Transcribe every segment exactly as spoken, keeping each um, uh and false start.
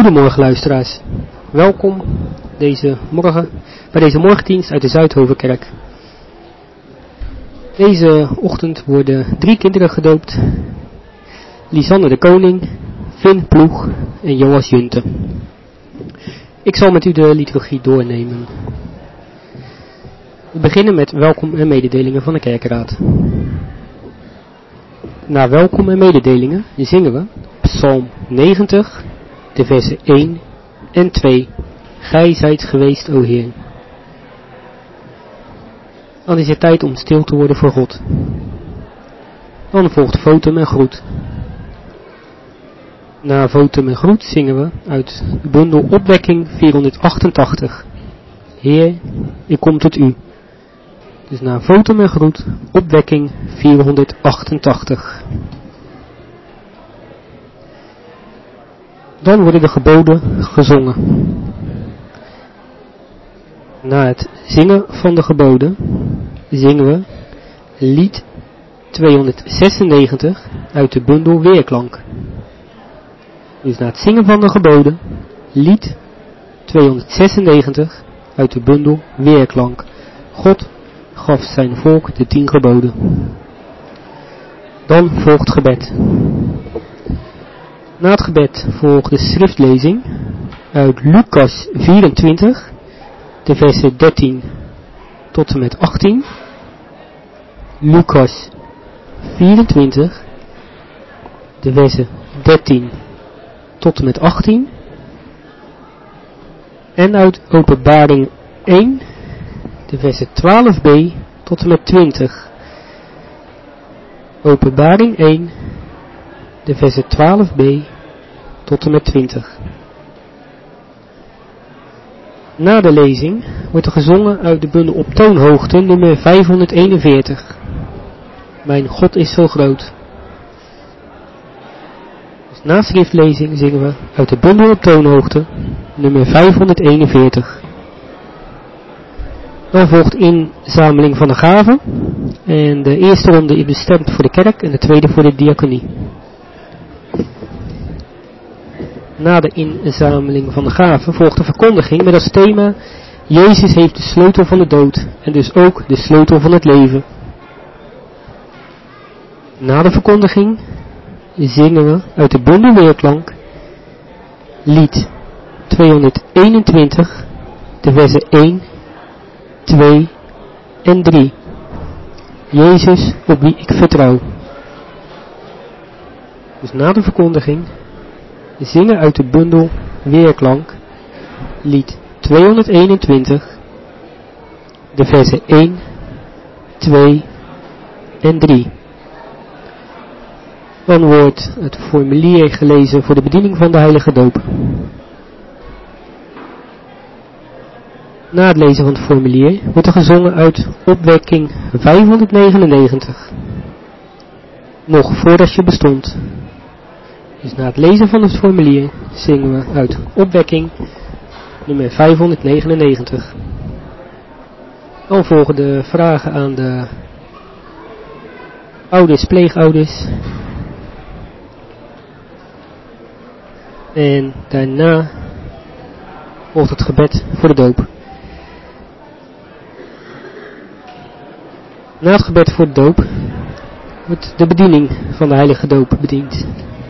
Goedemorgen luisteraars, welkom deze morgen, bij deze morgendienst uit de Zuidhovenkerk. Deze ochtend worden drie kinderen gedoopt, Lisanne de Koning, Vin Ploeg en Joas Junte. Ik zal met u de liturgie doornemen. We beginnen met welkom en mededelingen van de kerkraad. Na welkom en mededelingen zingen we Psalm negentig, de versen één en twee. Gij zijt geweest, o Heer. Dan is het tijd om stil te worden voor God. Dan volgt Votum en Groet. Na Votum en Groet zingen we uit de bundel Opwekking vierhonderdachtentachtig. Heer, ik kom tot u. Dus na Votum en Groet, Opwekking vierhonderdachtentachtig. Dan worden de geboden gezongen. Na het zingen van de geboden zingen we lied tweehonderdzesennegentig uit de bundel Weerklank. Dus na het zingen van de geboden lied tweehonderdzesennegentig uit de bundel Weerklank. God gaf zijn volk de tien geboden. Dan volgt gebed. Na het gebed volgt de schriftlezing uit Lucas vierentwintig, de versen dertien tot en met achttien. Lucas vierentwintig, de versen dertien tot en met achttien. En uit Openbaring één, de versen twaalf b tot en met twintig. Openbaring één, de versen twaalf b tot en met twintig. Na de lezing wordt er gezongen uit de bundel Op toonhoogte nummer vijfhonderdeenenveertig. Mijn God is zo groot. Dus na schriftlezing zingen we uit de bundel Op toonhoogte nummer vijfhonderdeenenveertig. Dan volgt inzameling van de gaven. En de eerste ronde is bestemd voor de kerk en de tweede voor de diaconie. Na de inzameling van de gaven volgt de verkondiging met als thema Jezus heeft de sleutel van de dood en dus ook de sleutel van het leven. Na de verkondiging zingen we uit de bundel Weerklank lied tweehonderdeenentwintig, de versen één, twee en drie. Jezus op wie ik vertrouw. Dus na de verkondiging zingen uit de bundel Weerklank lied tweehonderdeenentwintig, de versen één, twee en drie. Dan wordt het formulier gelezen voor de bediening van de heilige doop. Na het lezen van het formulier wordt er gezongen uit Opwekking vijfhonderdnegenennegentig. Nog voordat je bestond. Dus na het lezen van het formulier zingen we uit Opwekking nummer vijfhonderdnegenennegentig. Dan volgen de vragen aan de ouders, pleegouders. En daarna volgt het gebed voor de doop. Na het gebed voor de doop wordt de bediening van de heilige doop bediend.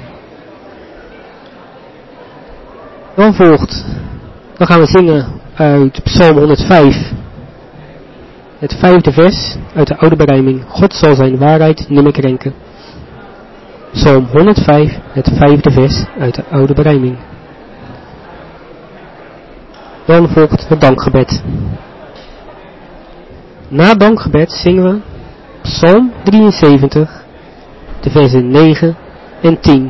Dan volgt, dan gaan we zingen uit Psalm honderdvijf, het vijfde vers uit de oude berijming. God zal zijn waarheid nimmer krenken. Psalm honderdvijf, het vijfde vers uit de oude berijming. Dan volgt het dankgebed. Na dankgebed zingen we Psalm drieënzeventig, de versen negen en tien.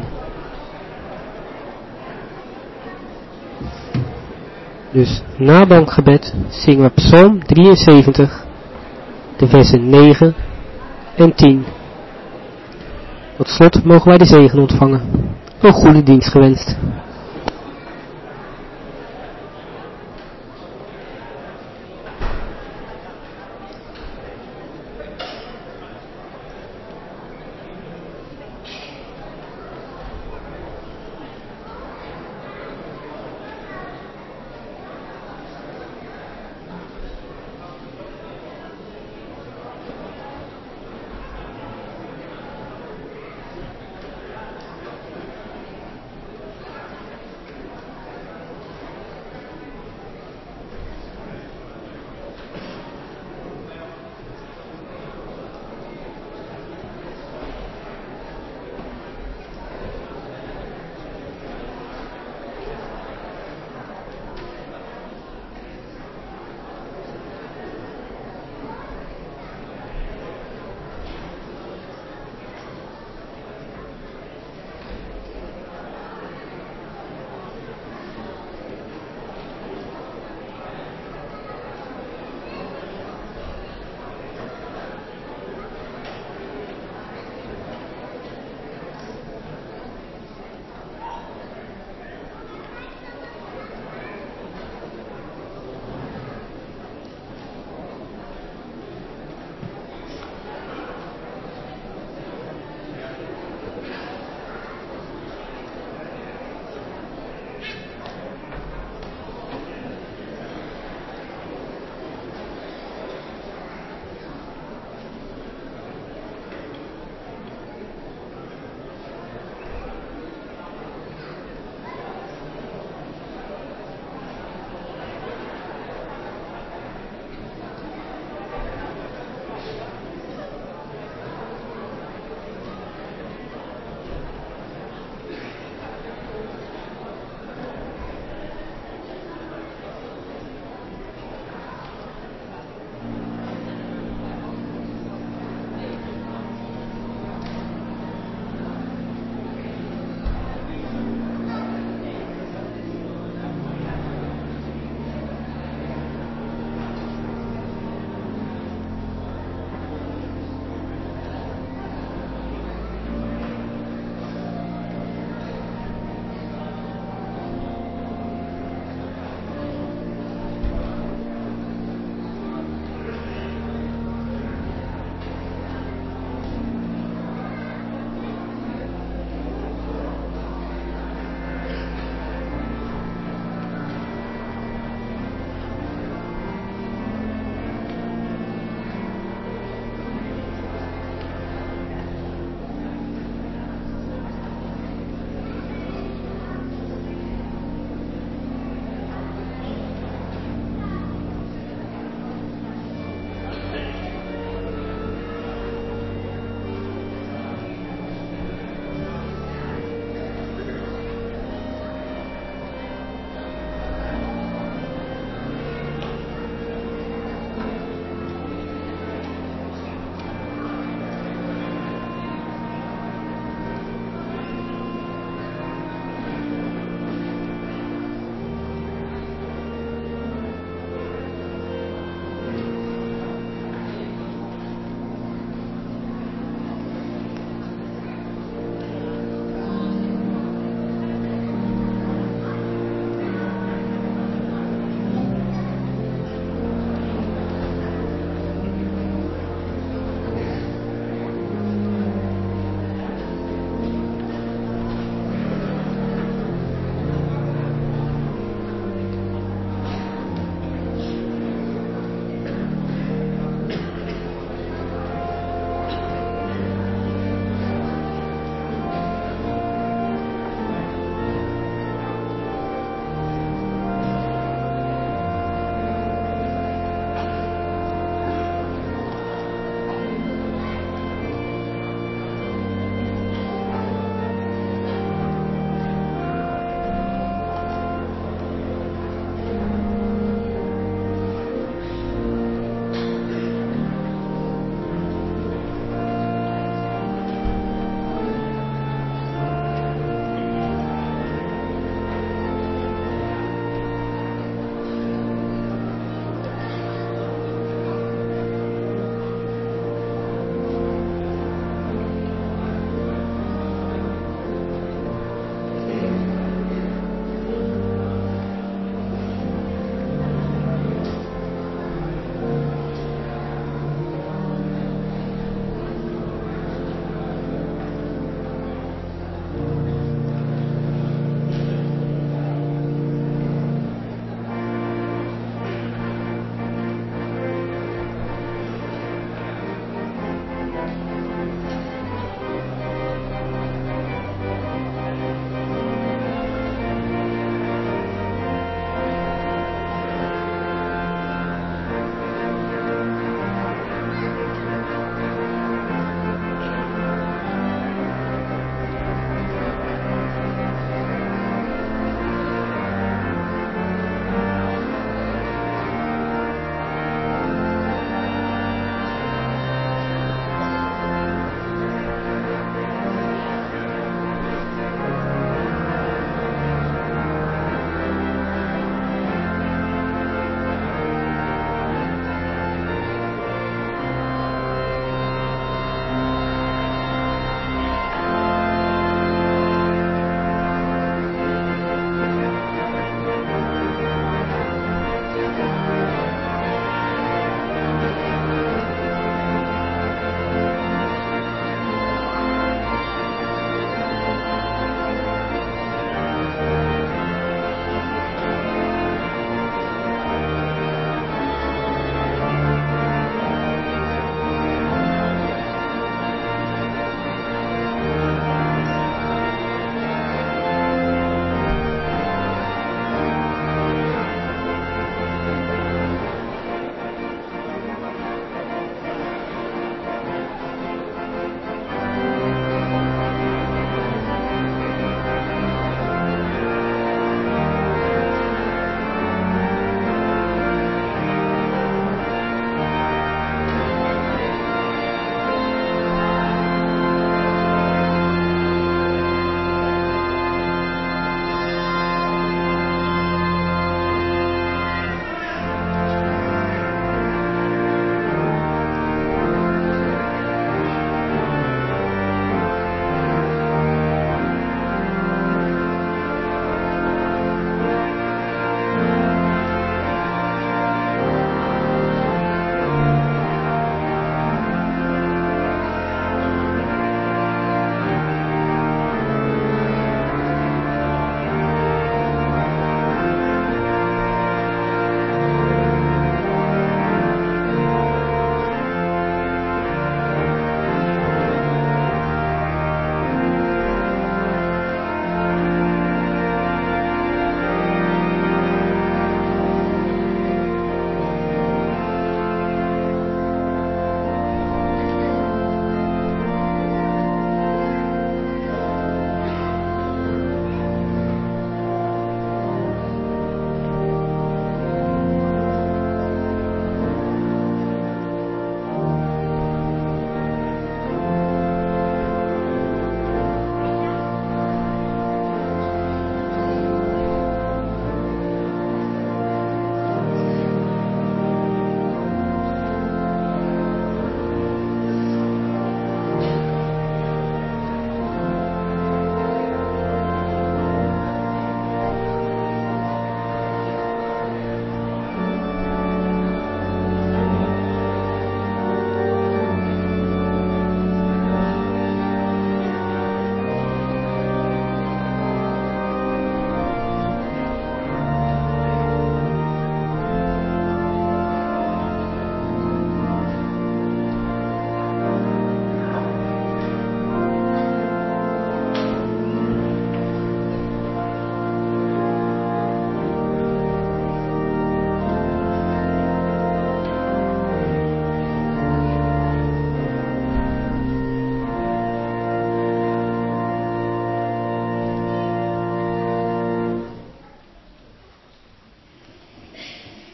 Dus na dankgebed zingen we Psalm drieënzeventig, de versen negen en tien. Tot slot mogen wij de zegen ontvangen. Een goede dienst gewenst.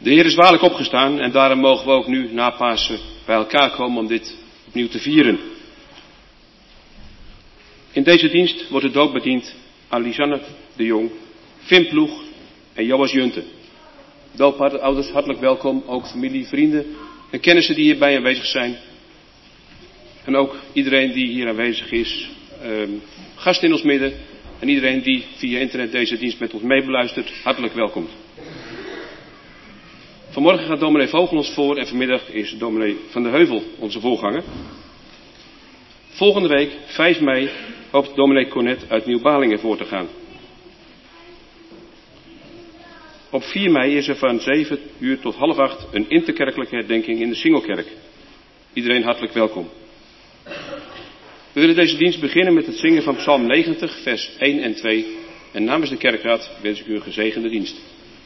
De Heer is waarlijk opgestaan en daarom mogen we ook nu na Pasen bij elkaar komen om dit opnieuw te vieren. In deze dienst wordt de doop bediend aan Lisanne de Jong, Vim Ploeg en Joas Junte. Doopouders, hartelijk welkom, ook familie, vrienden en kennissen die hierbij aanwezig zijn. En ook iedereen die hier aanwezig is, um, gast in ons midden en iedereen die via internet deze dienst met ons meebeluistert, hartelijk welkom. Vanmorgen gaat dominee Vogel ons voor en vanmiddag is dominee Van der Heuvel onze voorganger. Volgende week, vijf mei, hoopt dominee Cornet uit Nieuw-Balingen voor te gaan. Op vier mei is er van zeven uur tot half acht een interkerkelijke herdenking in de Singelkerk. Iedereen hartelijk welkom. We willen deze dienst beginnen met het zingen van Psalm negentig, vers één en twee. En namens de kerkraad wens ik u een gezegende dienst.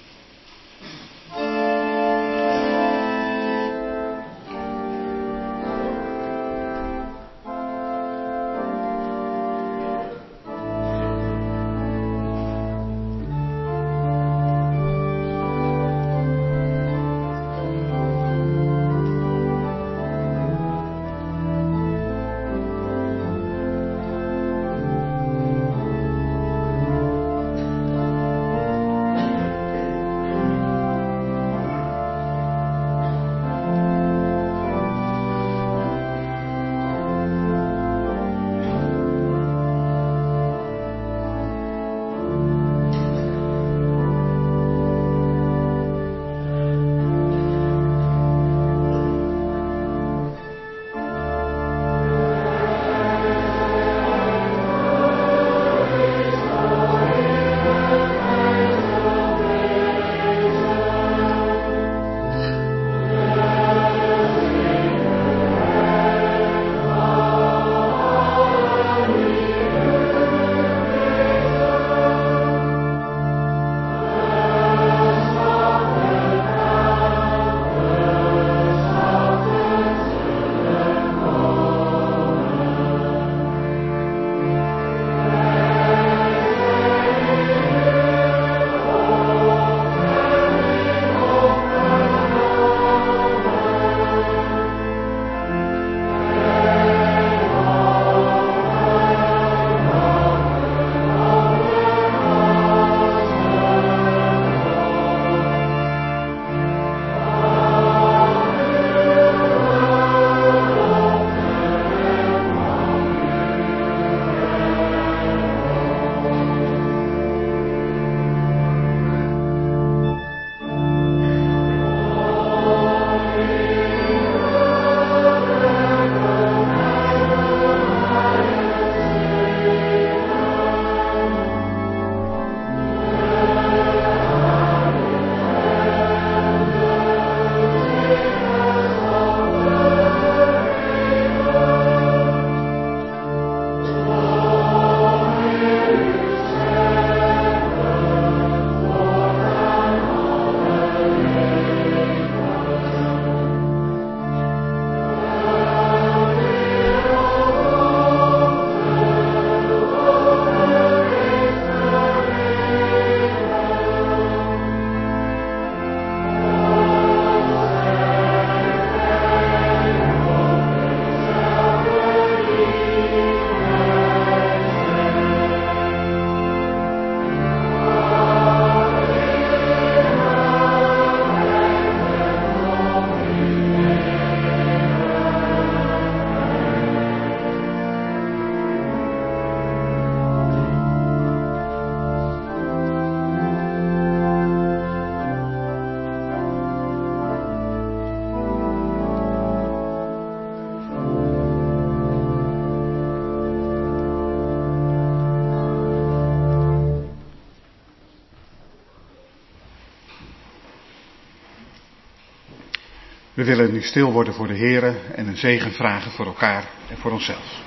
We willen nu stil worden voor de Here en een zegen vragen voor elkaar en voor onszelf.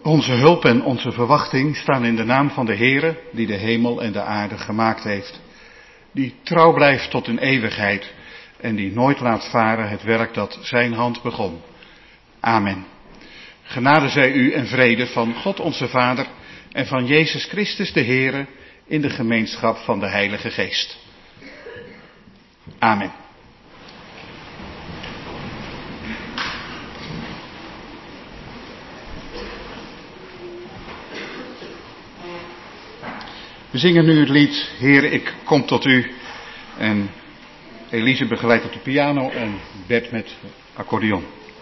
Onze hulp en onze verwachting staan in de naam van de Heere, die de hemel en de aarde gemaakt heeft. Die trouw blijft tot in eeuwigheid en die nooit laat varen het werk dat zijn hand begon. Amen. Genade zij u en vrede van God onze Vader en van Jezus Christus de Heere in de gemeenschap van de Heilige Geest. Amen. We zingen nu het lied Heer, ik kom tot u. En Elise begeleidt op de piano en Bert met accordeon.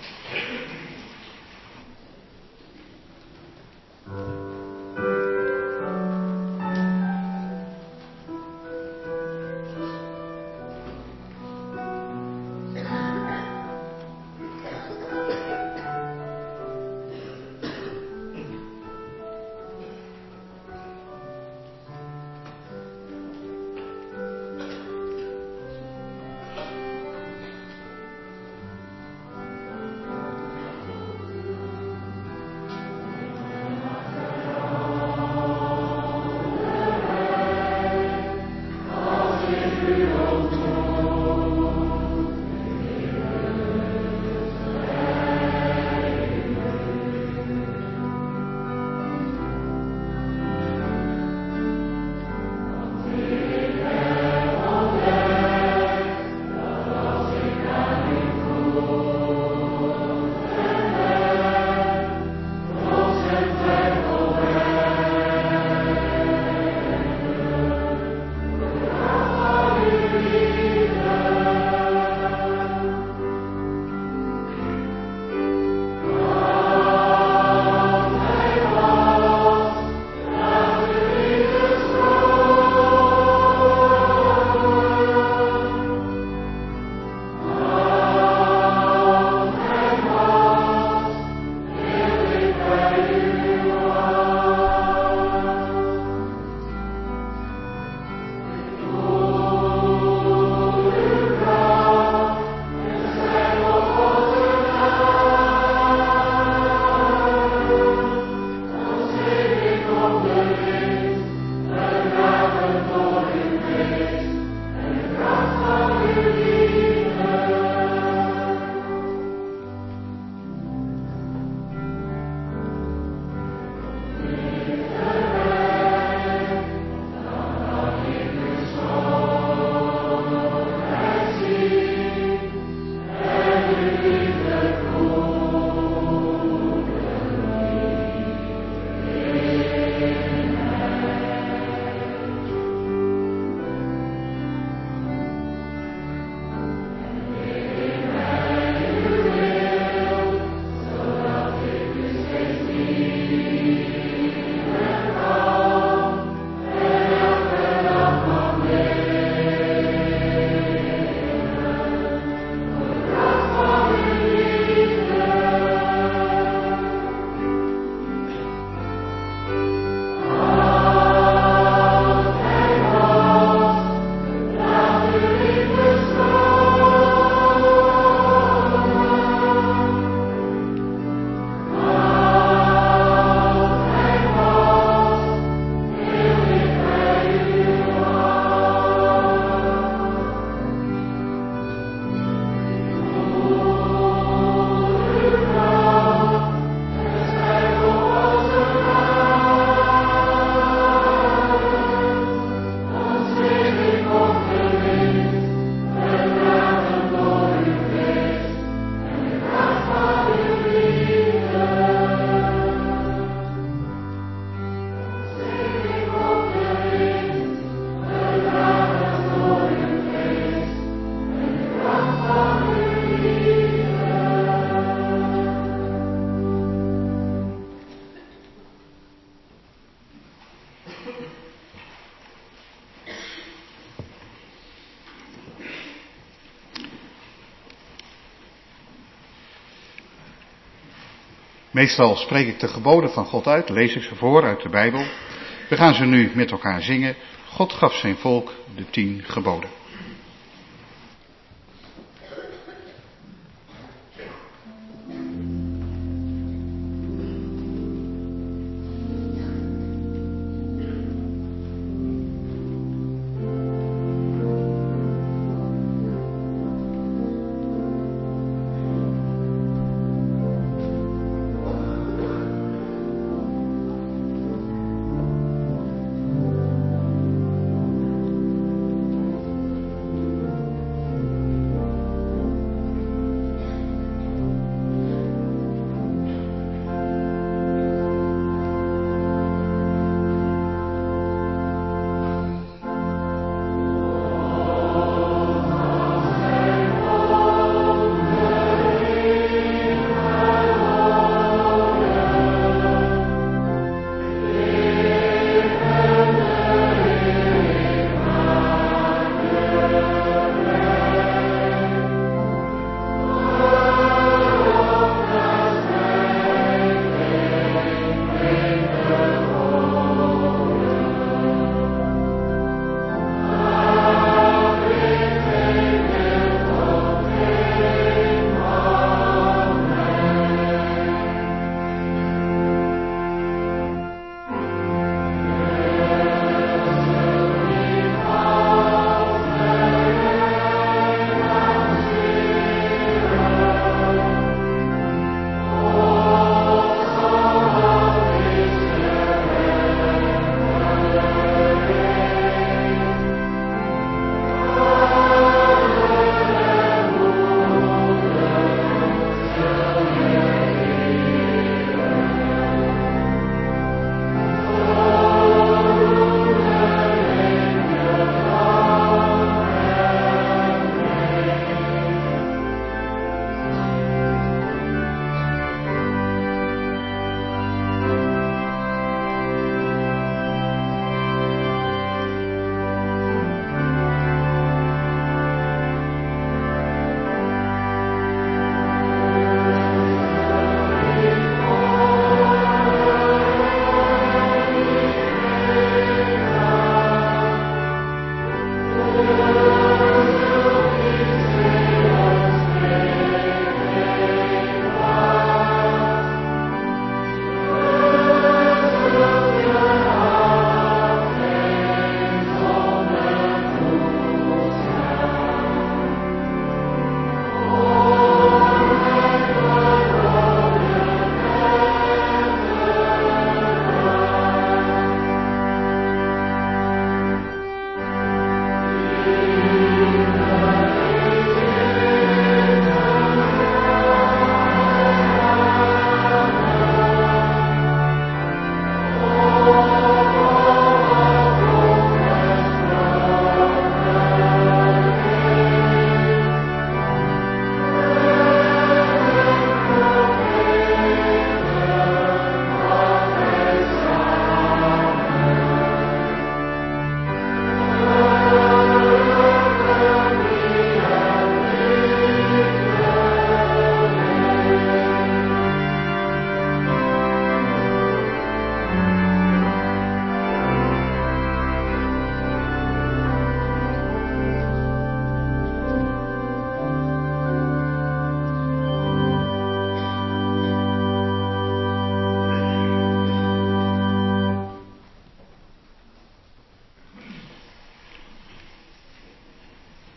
Meestal spreek ik de geboden van God uit, lees ik ze voor uit de Bijbel. We gaan ze nu met elkaar zingen. God gaf zijn volk de tien geboden.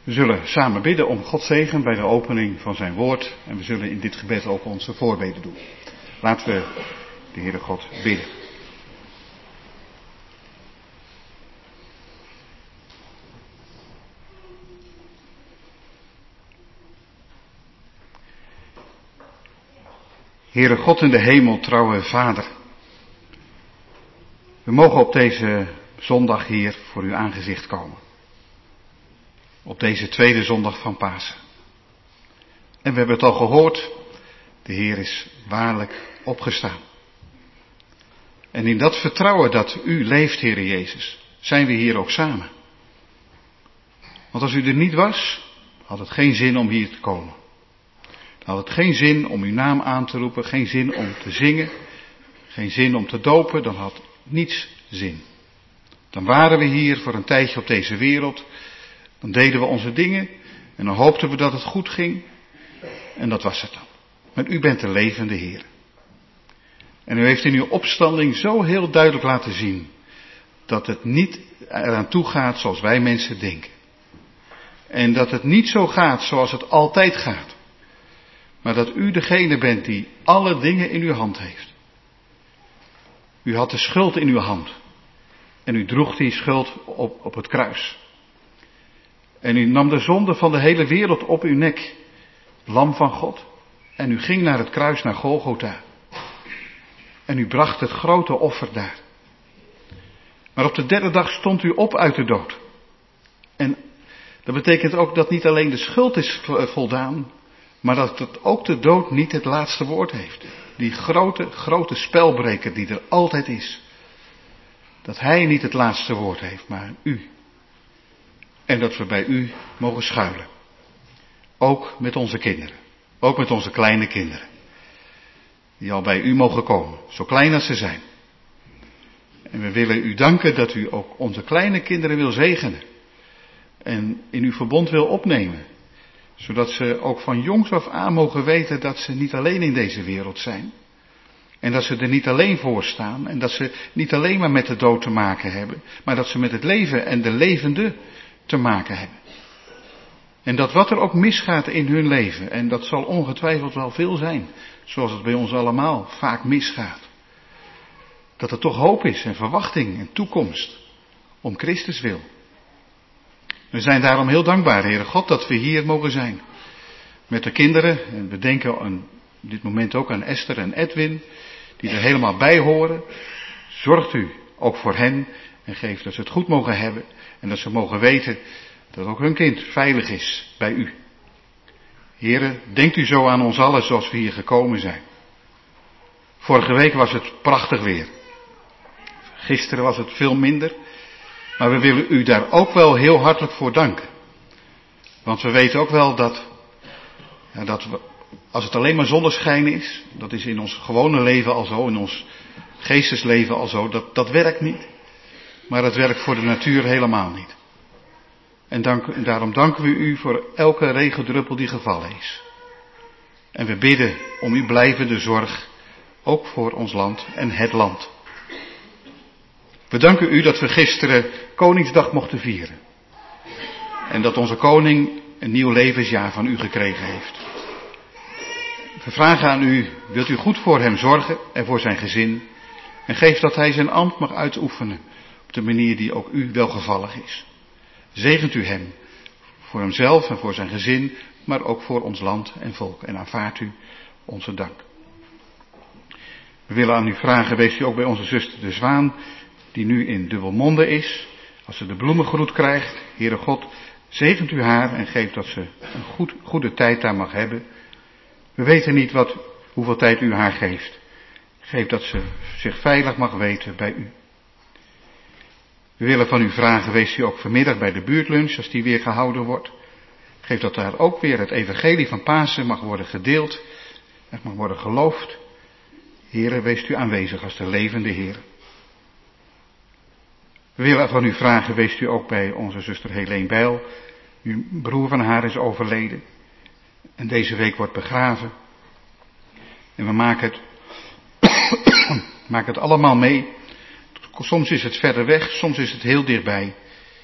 We zullen samen bidden om Gods zegen bij de opening van zijn woord. En we zullen in dit gebed ook onze voorbeden doen. Laten we de Heere God bidden. Heere God in de hemel, trouwe Vader. We mogen op deze zondag hier voor uw aangezicht komen. Op deze tweede zondag van Pasen. En we hebben het al gehoord, de Heer is waarlijk opgestaan. En in dat vertrouwen dat u leeft, Heere Jezus, zijn we hier ook samen. Want als u er niet was, had het geen zin om hier te komen. Dan had het geen zin om uw naam aan te roepen, geen zin om te zingen, geen zin om te dopen, dan had niets zin. Dan waren we hier voor een tijdje op deze wereld, dan deden we onze dingen en dan hoopten we dat het goed ging en dat was het dan. Maar u bent de levende Heer. En u heeft in uw opstanding zo heel duidelijk laten zien dat het niet eraan toe gaat zoals wij mensen denken. En dat het niet zo gaat zoals het altijd gaat. Maar dat u degene bent die alle dingen in uw hand heeft. U had de schuld in uw hand. En u droeg die schuld op, op het kruis. En u nam de zonde van de hele wereld op uw nek. Lam van God. En u ging naar het kruis, naar Golgotha. En u bracht het grote offer daar. Maar op de derde dag stond u op uit de dood. En dat betekent ook dat niet alleen de schuld is voldaan, maar dat het ook de dood niet het laatste woord heeft. Die grote, grote spelbreker die er altijd is. Dat hij niet het laatste woord heeft, maar u. En dat we bij u mogen schuilen. Ook met onze kinderen. Ook met onze kleine kinderen. Die al bij u mogen komen, zo klein als ze zijn. En we willen u danken dat u ook onze kleine kinderen wil zegenen. En in uw verbond wil opnemen. Zodat ze ook van jongs af aan mogen weten dat ze niet alleen in deze wereld zijn. En dat ze er niet alleen voor staan. En dat ze niet alleen maar met de dood te maken hebben. Maar dat ze met het leven en de levende te maken hebben. En dat wat er ook misgaat in hun leven. En dat zal ongetwijfeld wel veel zijn. Zoals het bij ons allemaal vaak misgaat. Dat er toch hoop is en verwachting en toekomst. Om Christus wil. We zijn daarom heel dankbaar, Heere God, dat we hier mogen zijn. Met de kinderen. En we denken aan dit moment ook aan Esther en Edwin. Die er helemaal bij horen. Zorgt u ook voor hen. En geeft dat ze het goed mogen hebben. En dat ze mogen weten dat ook hun kind veilig is bij u. Heere, denkt u zo aan ons allen zoals we hier gekomen zijn. Vorige week was het prachtig weer. Gisteren was het veel minder. Maar we willen u daar ook wel heel hartelijk voor danken. Want we weten ook wel dat, ja, dat we, als het alleen maar zonneschijn is, dat is in ons gewone leven al zo, in ons geestesleven al zo, dat, dat werkt niet. Maar het werkt voor de natuur helemaal niet. En, dank, en daarom danken we u voor elke regendruppel die gevallen is. En we bidden om uw blijvende zorg, ook voor ons land en het land. We danken u dat we gisteren Koningsdag mochten vieren. En dat onze koning een nieuw levensjaar van u gekregen heeft. We vragen aan u, wilt u goed voor hem zorgen en voor zijn gezin. En geef dat hij zijn ambt mag uitoefenen op de manier die ook u welgevallig is. Zegent u hem voor hemzelf en voor zijn gezin, maar ook voor ons land en volk. En aanvaardt u onze dank. We willen aan u vragen, wees u ook bij onze zuster de Zwaan, die nu in Dubbelmonde is. Als ze de bloemengroet krijgt, Heere God, zegent u haar en geeft dat ze een goed, goede tijd daar mag hebben. We weten niet wat, hoeveel tijd u haar geeft. Geef dat ze zich veilig mag weten bij u. We willen van u vragen, wees u ook vanmiddag bij de buurtlunch, als die weer gehouden wordt. Geef dat daar ook weer het evangelie van Pasen mag worden gedeeld. Het mag worden geloofd. Heere, wees u aanwezig als de levende Heer. We willen van u vragen, wees u ook bij onze zuster Helene Bijl. Uw broer van haar is overleden. En deze week wordt begraven. En we maken het, maken het allemaal mee. Soms is het verder weg, soms is het heel dichtbij.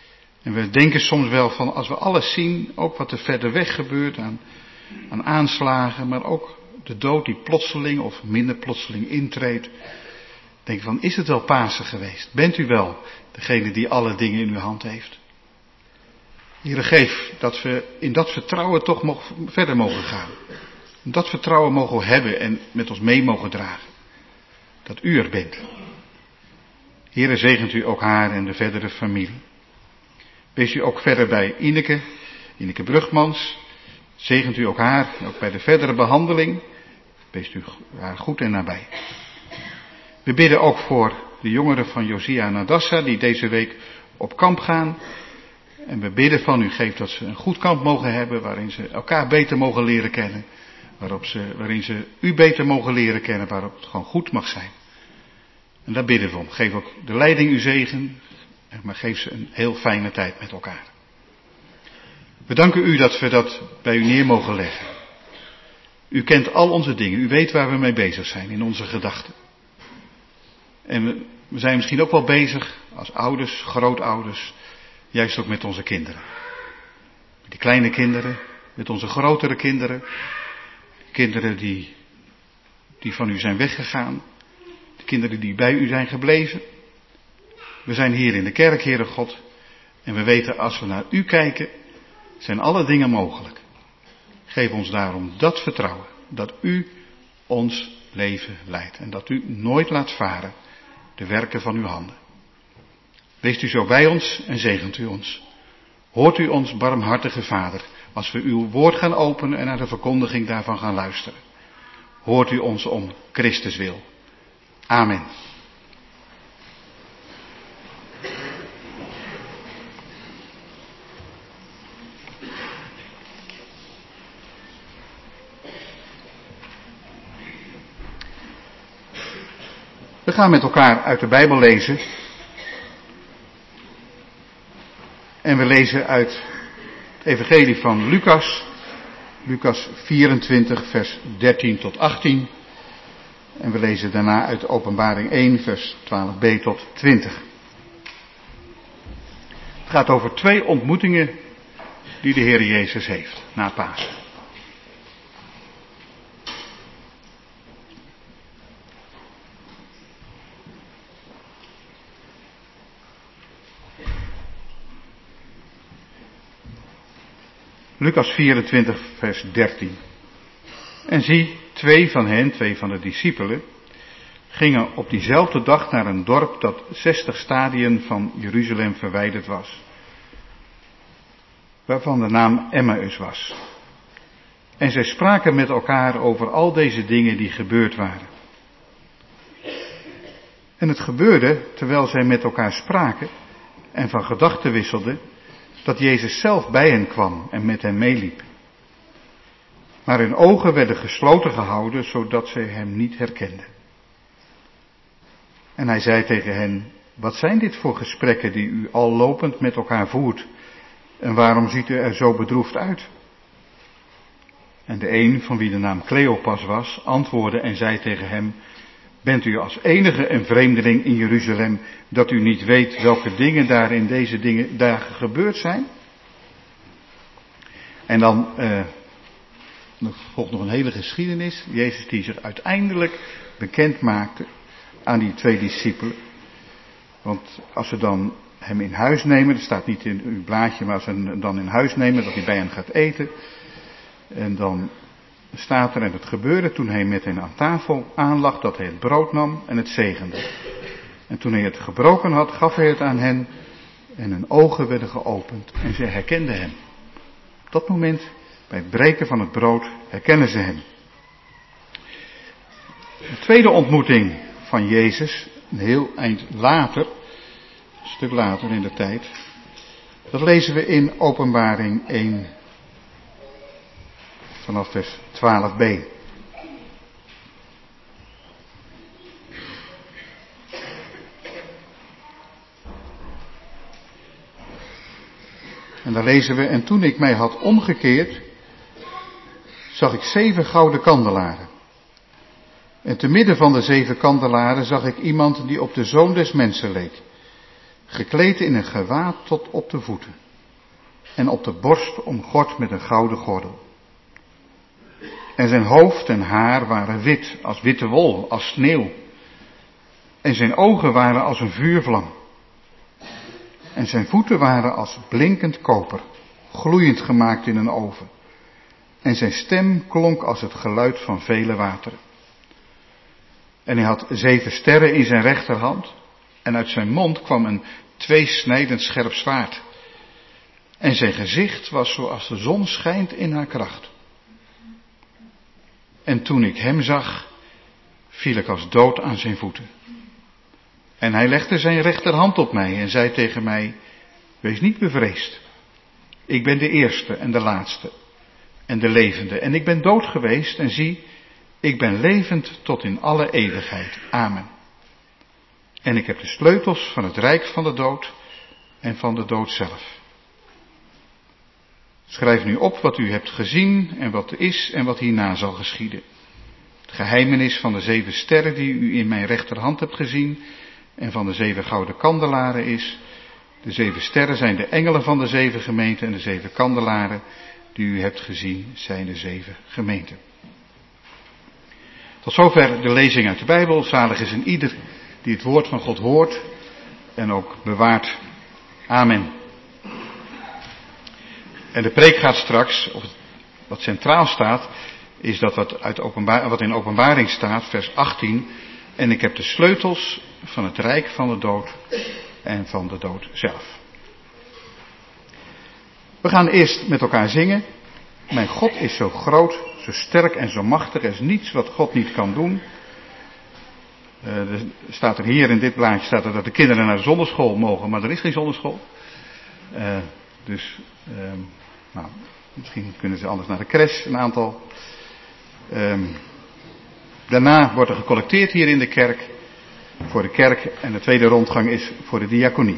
En we denken soms wel van, als we alles zien, ook wat er verder weg gebeurt aan, aan aanslagen, maar ook de dood die plotseling of minder plotseling intreedt. Denk van, is het wel Pasen geweest? Bent u wel degene die alle dingen in uw hand heeft? Heere, geef dat we in dat vertrouwen toch mogen, verder mogen gaan. Dat vertrouwen mogen we hebben en met ons mee mogen dragen. Dat u er bent. Heere, zegent u ook haar en de verdere familie. Wees u ook verder bij Ineke, Ineke Brugmans. Zegent u ook haar, ook bij de verdere behandeling. Wees u haar goed en nabij. We bidden ook voor de jongeren van Josia en Adassa die deze week op kamp gaan. En we bidden van u, geef dat ze een goed kamp mogen hebben, waarin ze elkaar beter mogen leren kennen. Waarop ze, waarin ze u beter mogen leren kennen, waarop het gewoon goed mag zijn. En daar bidden we om. Geef ook de leiding uw zegen, maar geef ze een heel fijne tijd met elkaar. We danken u dat we dat bij u neer mogen leggen. U kent al onze dingen, u weet waar we mee bezig zijn in onze gedachten. En we, we zijn misschien ook wel bezig als ouders, grootouders, juist ook met onze kinderen. Met die kleine kinderen, met onze grotere kinderen. Kinderen die, die van u zijn weggegaan. De kinderen die bij u zijn gebleven. We zijn hier in de kerk, Heere God. En we weten, als we naar u kijken, zijn alle dingen mogelijk. Geef ons daarom dat vertrouwen, dat u ons leven leidt. En dat u nooit laat varen de werken van uw handen. Wees u zo bij ons en zegent u ons. Hoort u ons, barmhartige Vader, als we uw woord gaan openen en naar de verkondiging daarvan gaan luisteren. Hoort u ons om Christus wil. Amen. We gaan met elkaar uit de Bijbel lezen. En we lezen uit het evangelie van Lucas. Lucas vierentwintig, vers dertien tot achttien. En we lezen daarna uit Openbaring één, vers twaalf b tot twintig. Het gaat over twee ontmoetingen die de Heer Jezus heeft na Pasen. Lucas vierentwintig, vers dertien. En zie, twee van hen, twee van de discipelen, gingen op diezelfde dag naar een dorp dat zestig stadien van Jeruzalem verwijderd was, waarvan de naam Emmaus was. En zij spraken met elkaar over al deze dingen die gebeurd waren. En het gebeurde, terwijl zij met elkaar spraken en van gedachten wisselden, dat Jezus zelf bij hen kwam en met hen meeliep. Maar hun ogen werden gesloten gehouden, zodat zij hem niet herkenden. En hij zei tegen hen, wat zijn dit voor gesprekken die u al lopend met elkaar voert? En waarom ziet u er zo bedroefd uit? En de een, van wie de naam Cleopas was, antwoordde en zei tegen hem, bent u als enige een vreemdeling in Jeruzalem, dat u niet weet welke dingen daar in deze dingen, dagen gebeurd zijn? En dan, eh, er volgt nog een hele geschiedenis. Jezus die zich uiteindelijk bekend maakte aan die twee discipelen. Want als ze dan hem in huis nemen, dat staat niet in uw blaadje, maar als ze hem dan in huis nemen, dat hij bij hen gaat eten. En dan staat er, en het gebeurde toen hij met hen aan tafel aanlag, dat hij het brood nam en het zegende. En toen hij het gebroken had, gaf hij het aan hen en hun ogen werden geopend en zij herkenden hem. Op dat moment, bij het breken van het brood, herkennen ze hem. De tweede ontmoeting van Jezus, een heel eind later, een stuk later in de tijd, dat lezen we in Openbaring één, vanaf vers twaalf b. En daar lezen we, en toen ik mij had omgekeerd, zag ik zeven gouden kandelaren. En te midden van de zeven kandelaren zag ik iemand die op de Zoon des Mensen leek. gekleed in een gewaad tot op de voeten en op de borst omgord met een gouden gordel. En zijn hoofd en haar waren wit, als witte wol, als sneeuw. En zijn ogen waren als een vuurvlam. En zijn voeten waren als blinkend koper, gloeiend gemaakt in een oven. En zijn stem klonk als het geluid van vele wateren. En hij had zeven sterren in zijn rechterhand. En uit zijn mond kwam een tweesnijdend scherp zwaard. En zijn gezicht was zoals de zon schijnt in haar kracht. En toen ik hem zag, viel ik als dood aan zijn voeten. En hij legde zijn rechterhand op mij en zei tegen mij, wees niet bevreesd. Ik ben de eerste en de laatste en de levende. En ik ben dood geweest en zie, ik ben levend tot in alle eeuwigheid. Amen. En ik heb de sleutels van het rijk van de dood en van de dood zelf. Schrijf nu op wat u hebt gezien en wat is en wat hierna zal geschieden. Het geheimenis van de zeven sterren die u in mijn rechterhand hebt gezien en van de zeven gouden kandelaren is. De zeven sterren zijn de engelen van de zeven gemeenten en de zeven kandelaren die u hebt gezien zijn de zeven gemeenten. Tot zover de lezing uit de Bijbel. Zalig is een ieder die het woord van God hoort en ook bewaart. Amen. En de preek gaat straks, of wat centraal staat, is dat wat, uit openbaar, wat in openbaring staat, vers achttien. En ik heb de sleutels van het rijk van de dood en van de dood zelf. We gaan eerst met elkaar zingen. Mijn God is zo groot, zo sterk en zo machtig. Er is niets wat God niet kan doen. Uh, er staat er hier in dit blaadje staat er dat de kinderen naar de zonderschool mogen, maar er is geen zonderschool. Uh, dus, uh, nou, misschien kunnen ze anders naar de crash, een aantal. Uh, daarna wordt er gecollecteerd hier in de kerk, voor de kerk. En de tweede rondgang is voor de diaconie.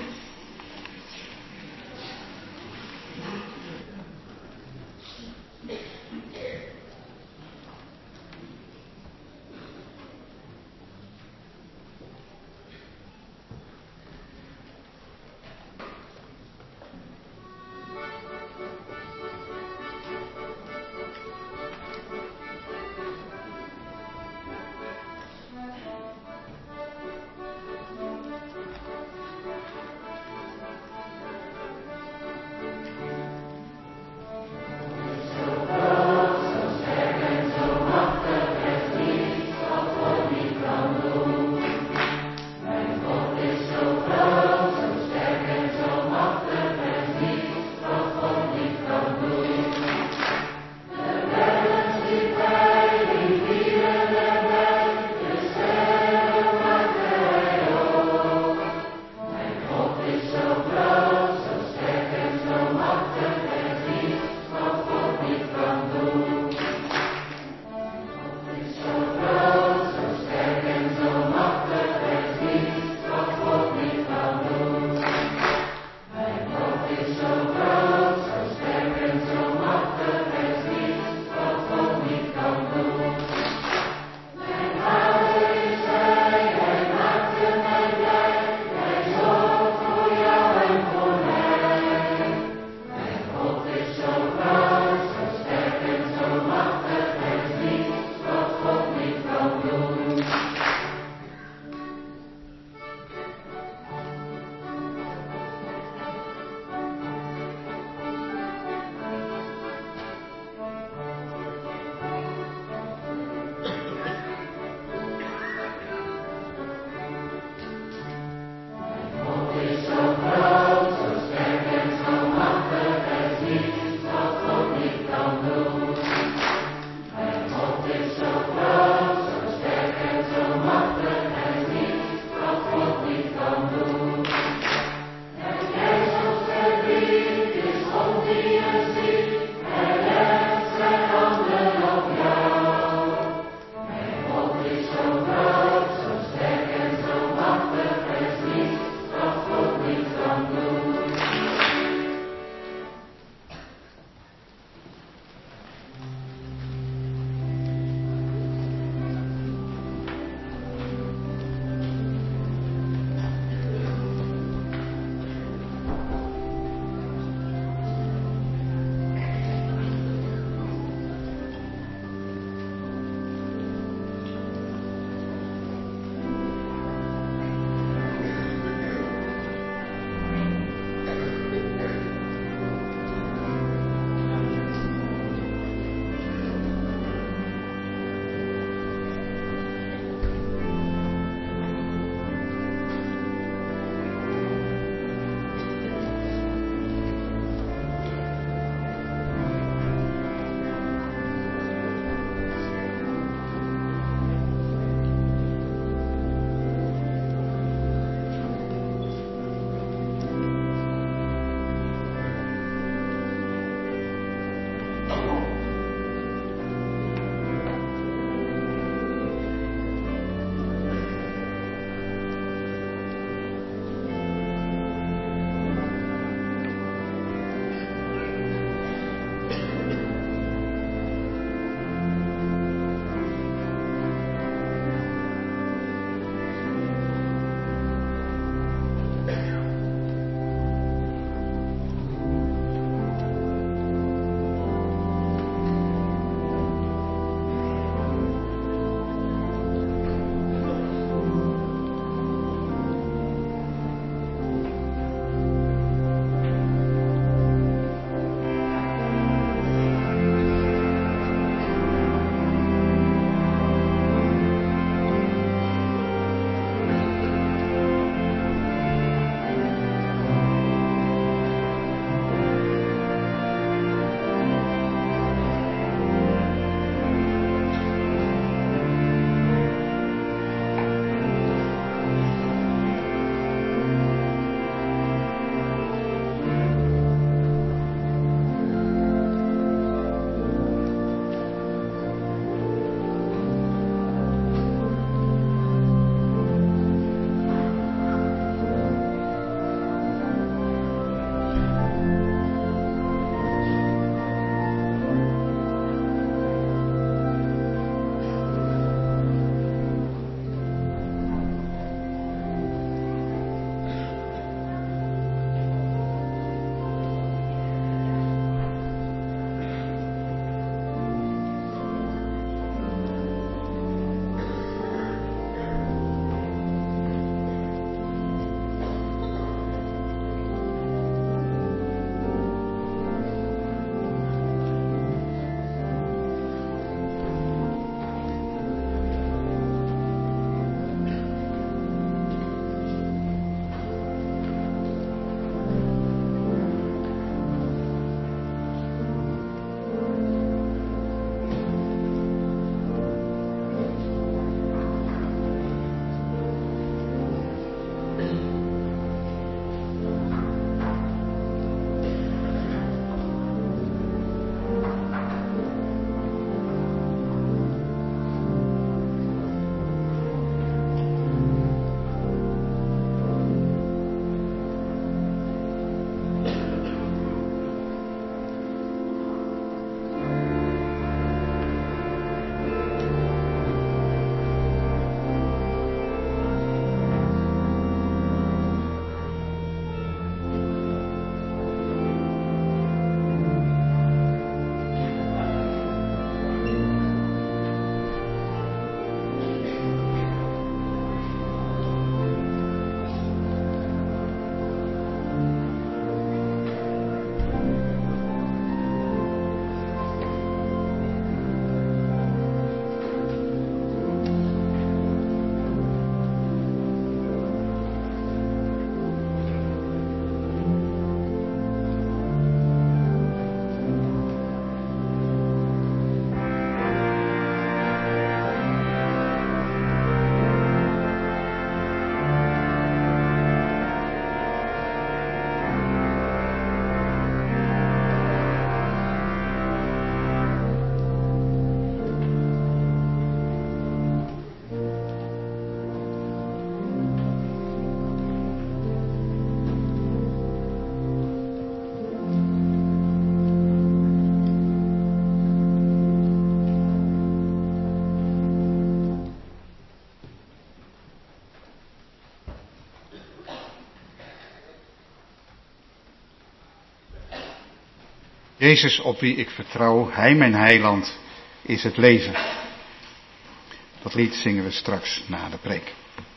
Jezus op wie ik vertrouw, Hij mijn heiland, is het leven. Dat lied zingen we straks na de preek.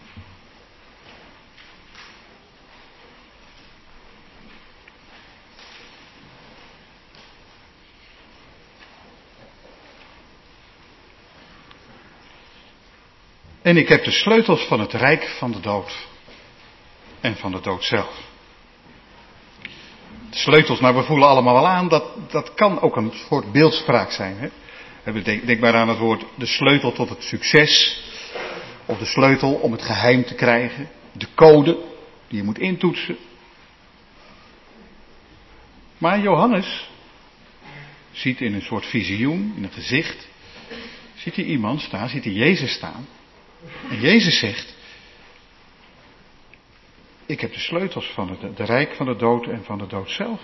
En ik heb de sleutels van het rijk van de dood en van de dood zelf. De sleutels, nou we voelen allemaal wel aan, dat, dat kan ook een soort beeldspraak zijn. Hè? Denk, denk maar aan het woord de sleutel tot het succes. Of de sleutel om het geheim te krijgen. De code die je moet intoetsen. Maar Johannes ziet in een soort visioen, in het gezicht, ziet hij iemand staan, ziet hij Jezus staan. En Jezus zegt, ik heb de sleutels van het de rijk van de dood en van de dood zelf.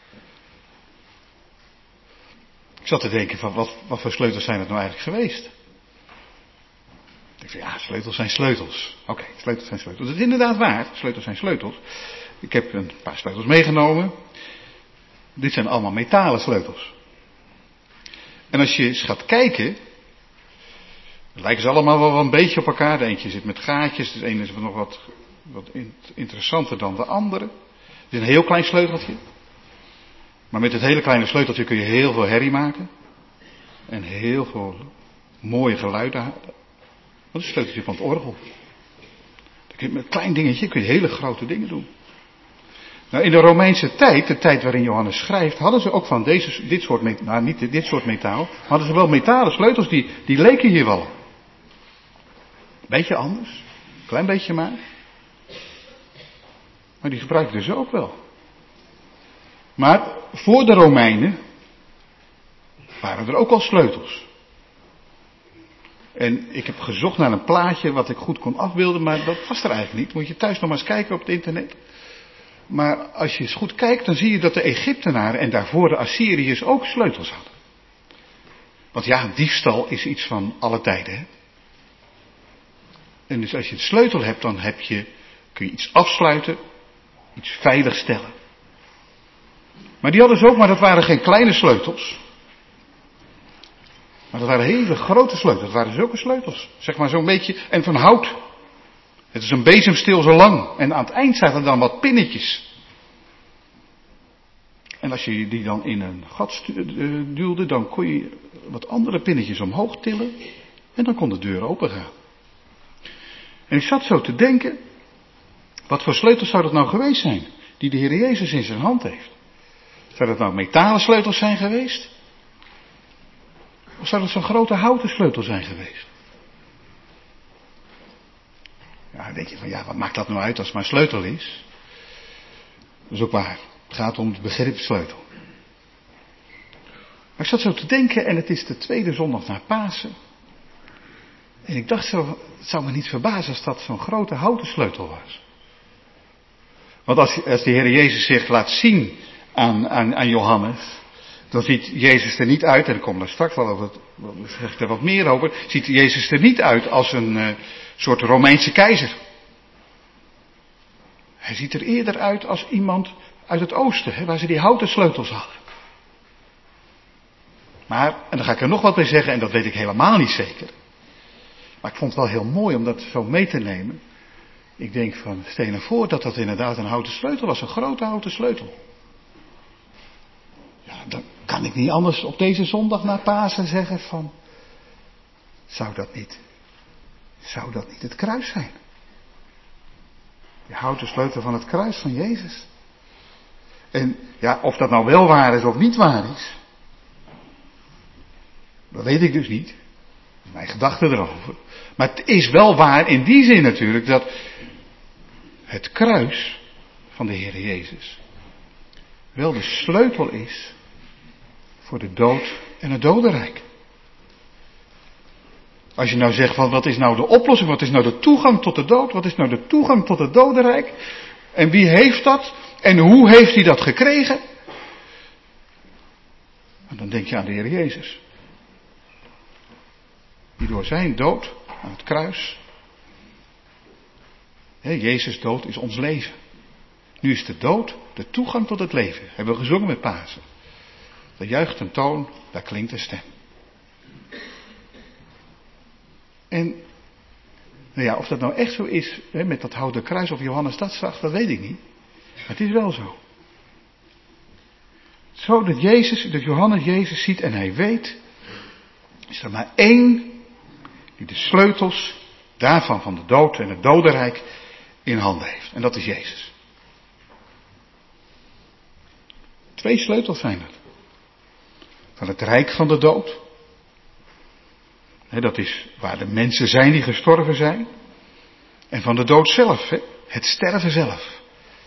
Ik zat te denken van, wat, wat voor sleutels zijn het nou eigenlijk geweest? Ik zei, ja, sleutels zijn sleutels. Oké, okay, sleutels zijn sleutels. Dat is inderdaad waar, sleutels zijn sleutels. Ik heb een paar sleutels meegenomen. Dit zijn allemaal metalen sleutels. En als je eens gaat kijken, dan lijken ze allemaal wel een beetje op elkaar. De eentje zit met gaatjes, de ene is nog wat, wat interessanter dan de andere. Het is een heel klein sleuteltje. Maar met het hele kleine sleuteltje kun je heel veel herrie maken. En heel veel mooie geluiden halen. Dat is het sleuteltje van het orgel. Met een klein dingetje kun je hele grote dingen doen. Nou, in de Romeinse tijd, de tijd waarin Johannes schrijft, hadden ze ook van deze, dit soort metaal, nou niet dit soort metaal, maar hadden ze wel metalen sleutels die, die leken hier wel. Beetje anders, klein beetje maar. Maar die gebruikten ze ook wel. Maar voor de Romeinen waren er ook al sleutels. En ik heb gezocht naar een plaatje wat ik goed kon afbeelden, maar dat was er eigenlijk niet. Moet je thuis nog maar eens kijken op het internet. Maar als je eens goed kijkt, dan zie je dat de Egyptenaren en daarvoor de Assyriërs ook sleutels hadden. Want ja, diefstal is iets van alle tijden. Hè? En dus als je een sleutel hebt, dan heb je, kun je iets afsluiten, iets veilig stellen. Maar die hadden ze ook, maar dat waren geen kleine sleutels. Maar dat waren hele grote sleutels, dat waren zulke sleutels. Zeg maar zo'n beetje, en van hout. Het is een bezemsteel zo lang. En aan het eind zaten dan wat pinnetjes. En als je die dan in een gat duwde, dan kon je wat andere pinnetjes omhoog tillen. En dan kon de deur open gaan. En ik zat zo te denken, wat voor sleutels zou dat nou geweest zijn, die de Heer Jezus in zijn hand heeft? Zou dat nou metalen sleutels zijn geweest? Of zou dat zo'n grote houten sleutel zijn geweest? Ja, dan denk je van, ja, wat maakt dat nou uit als het maar een sleutel is? Dat is ook waar. Het gaat om het begrip sleutel. Maar ik zat zo te denken en het is de tweede zondag na Pasen. En ik dacht zo, het zou me niet verbazen als dat zo'n grote houten sleutel was. Want als, als de Heer Jezus zich laat zien aan, aan, aan Johannes, dan ziet Jezus er niet uit, en ik kom daar straks wel over, zeg ik er wat meer over, ziet Jezus er niet uit als een uh, soort Romeinse keizer. Hij ziet er eerder uit als iemand uit het oosten, hè, waar ze die houten sleutels hadden. Maar, en dan ga ik er nog wat bij zeggen, en dat weet ik helemaal niet zeker. Maar ik vond het wel heel mooi om dat zo mee te nemen. Ik denk van, stel je nou voor dat dat inderdaad een houten sleutel was, een grote houten sleutel. Ja, dan kan ik niet anders op deze zondag na Pasen zeggen van, zou dat niet, zou dat niet het kruis zijn? Die houten sleutel van het kruis van Jezus. En ja, of dat nou wel waar is of niet waar is, dat weet ik dus niet. Mijn gedachten erover. Maar het is wel waar in die zin natuurlijk dat het kruis van de Heer Jezus wel de sleutel is voor de dood en het dodenrijk. Als je nou zegt van wat is nou de oplossing, wat is nou de toegang tot de dood, wat is nou de toegang tot het dodenrijk en wie heeft dat en hoe heeft hij dat gekregen? En dan denk je aan de Heer Jezus. Die door zijn dood aan het kruis. Hè, Jezus' dood is ons leven. Nu is de dood de toegang tot het leven. Hebben we gezongen met Pasen. Daar juicht een toon, daar klinkt een stem. En nou ja, of dat nou echt zo is, hè, met dat houten kruis of Johannes dat zag, dat weet ik niet. Maar het is wel zo. Zo dat Jezus, dat Johannes Jezus ziet en hij weet, is er maar één die de sleutels daarvan, van de dood en het dodenrijk, in handen heeft. En dat is Jezus. Twee sleutels zijn er. Van het rijk van de dood. He, dat is waar de mensen zijn die gestorven zijn. En van de dood zelf, he, het sterven zelf.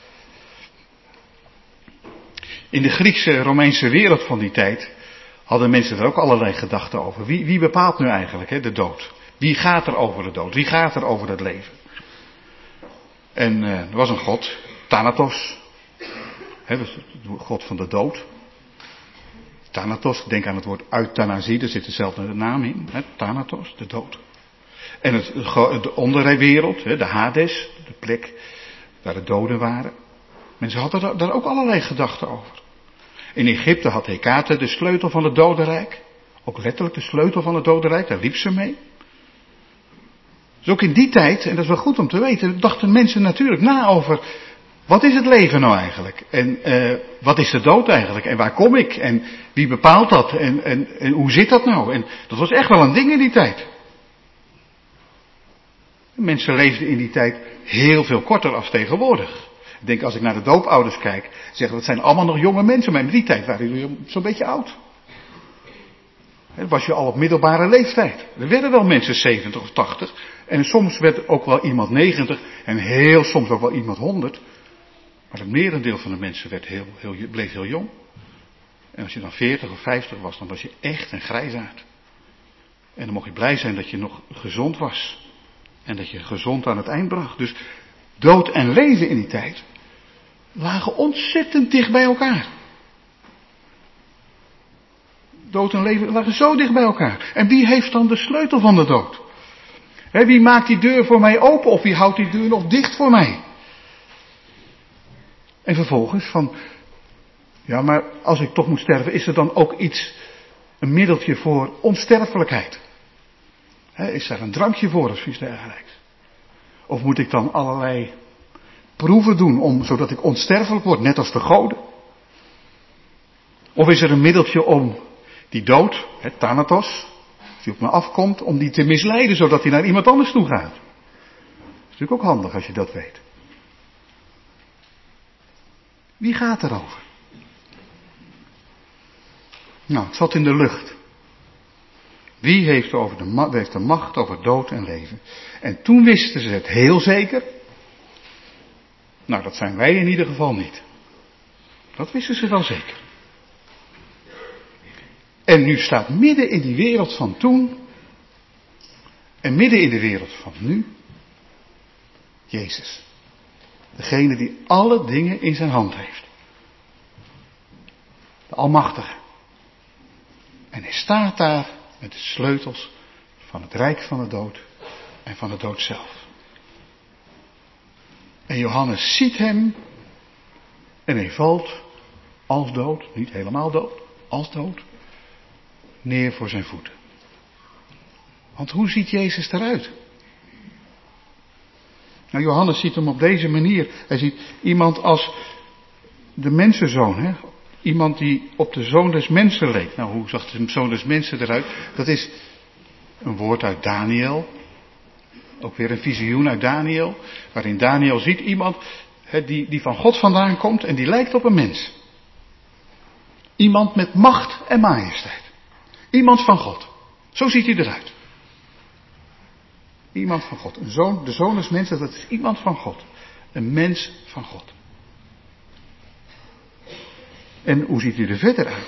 In de Griekse Romeinse wereld van die tijd hadden mensen er ook allerlei gedachten over. Wie, wie bepaalt nu eigenlijk he, de dood? Wie gaat er over de dood? Wie gaat er over het leven? En uh, er was een god, Thanatos. He, dat is de god van de dood. Thanatos, denk aan het woord euthanasie, daar zit dezelfde naam in. He, Thanatos, de dood. En het, de onderwereld, de Hades, de plek waar de doden waren. Mensen hadden daar ook allerlei gedachten over. In Egypte had Hekate de sleutel van het dodenrijk. Ook letterlijk de sleutel van het dodenrijk, daar liep ze mee. Dus ook in die tijd, en dat is wel goed om te weten, dachten mensen natuurlijk na over, wat is het leven nou eigenlijk? En uh, wat is de dood eigenlijk? En waar kom ik? En wie bepaalt dat? En, en, en hoe zit dat nou? En dat was echt wel een ding in die tijd. Mensen leefden in die tijd heel veel korter als tegenwoordig. Ik denk, als ik naar de doopouders kijk, zeggen dat zijn allemaal nog jonge mensen, maar in die tijd waren jullie zo'n beetje oud. Dan was je al op middelbare leeftijd. Er werden wel mensen zeventig of tachtig. En soms werd ook wel iemand negentig. En heel soms ook wel iemand honderd. Maar het merendeel van de mensen werd heel, heel, bleef heel jong. En als je dan veertig of vijftig was, dan was je echt een grijsaard. En dan mocht je blij zijn dat je nog gezond was. En dat je gezond aan het eind bracht. Dus dood en leven in die tijd lagen ontzettend dicht bij elkaar. Dood en leven lagen zo dicht bij elkaar. En wie heeft dan de sleutel van de dood? He, wie maakt die deur voor mij open of wie houdt die deur nog dicht voor mij? En vervolgens van, ja maar als ik toch moet sterven, is er dan ook iets, een middeltje voor onsterfelijkheid? He, is daar een drankje voor of iets dergelijks? Of moet ik dan allerlei proeven doen om, zodat ik onsterfelijk word, net als de goden? Of is er een middeltje om die dood, het Thanatos, die op me afkomt, om die te misleiden, zodat hij naar iemand anders toe gaat? Dat is natuurlijk ook handig als je dat weet. Wie gaat erover? Nou, het zat in de lucht. Wie heeft, over de, ma- heeft de macht over dood en leven? En toen wisten ze het heel zeker. Nou, dat zijn wij in ieder geval niet. Dat wisten ze wel zeker. En nu staat midden in die wereld van toen en midden in de wereld van nu Jezus. Degene die alle dingen in zijn hand heeft. De Almachtige. En hij staat daar met de sleutels van het rijk van de dood en van de dood zelf. En Johannes ziet hem en hij valt als dood, niet helemaal dood, als dood, neer voor zijn voeten. Want hoe ziet Jezus eruit? Nou, Johannes ziet hem op deze manier. Hij ziet iemand als de mensenzoon, hè? Iemand die op de zoon des mensen leek. Nou, hoe zag de zoon des mensen eruit? Dat is een woord uit Daniel. Ook weer een visioen uit Daniel. Waarin Daniel ziet iemand hè, die, die van God vandaan komt en die lijkt op een mens. Iemand met macht en majesteit. Iemand van God. Zo ziet hij eruit. Iemand van God. Een zoon, de zoon des mensen, dat is iemand van God. Een mens van God. En hoe ziet hij er verder uit?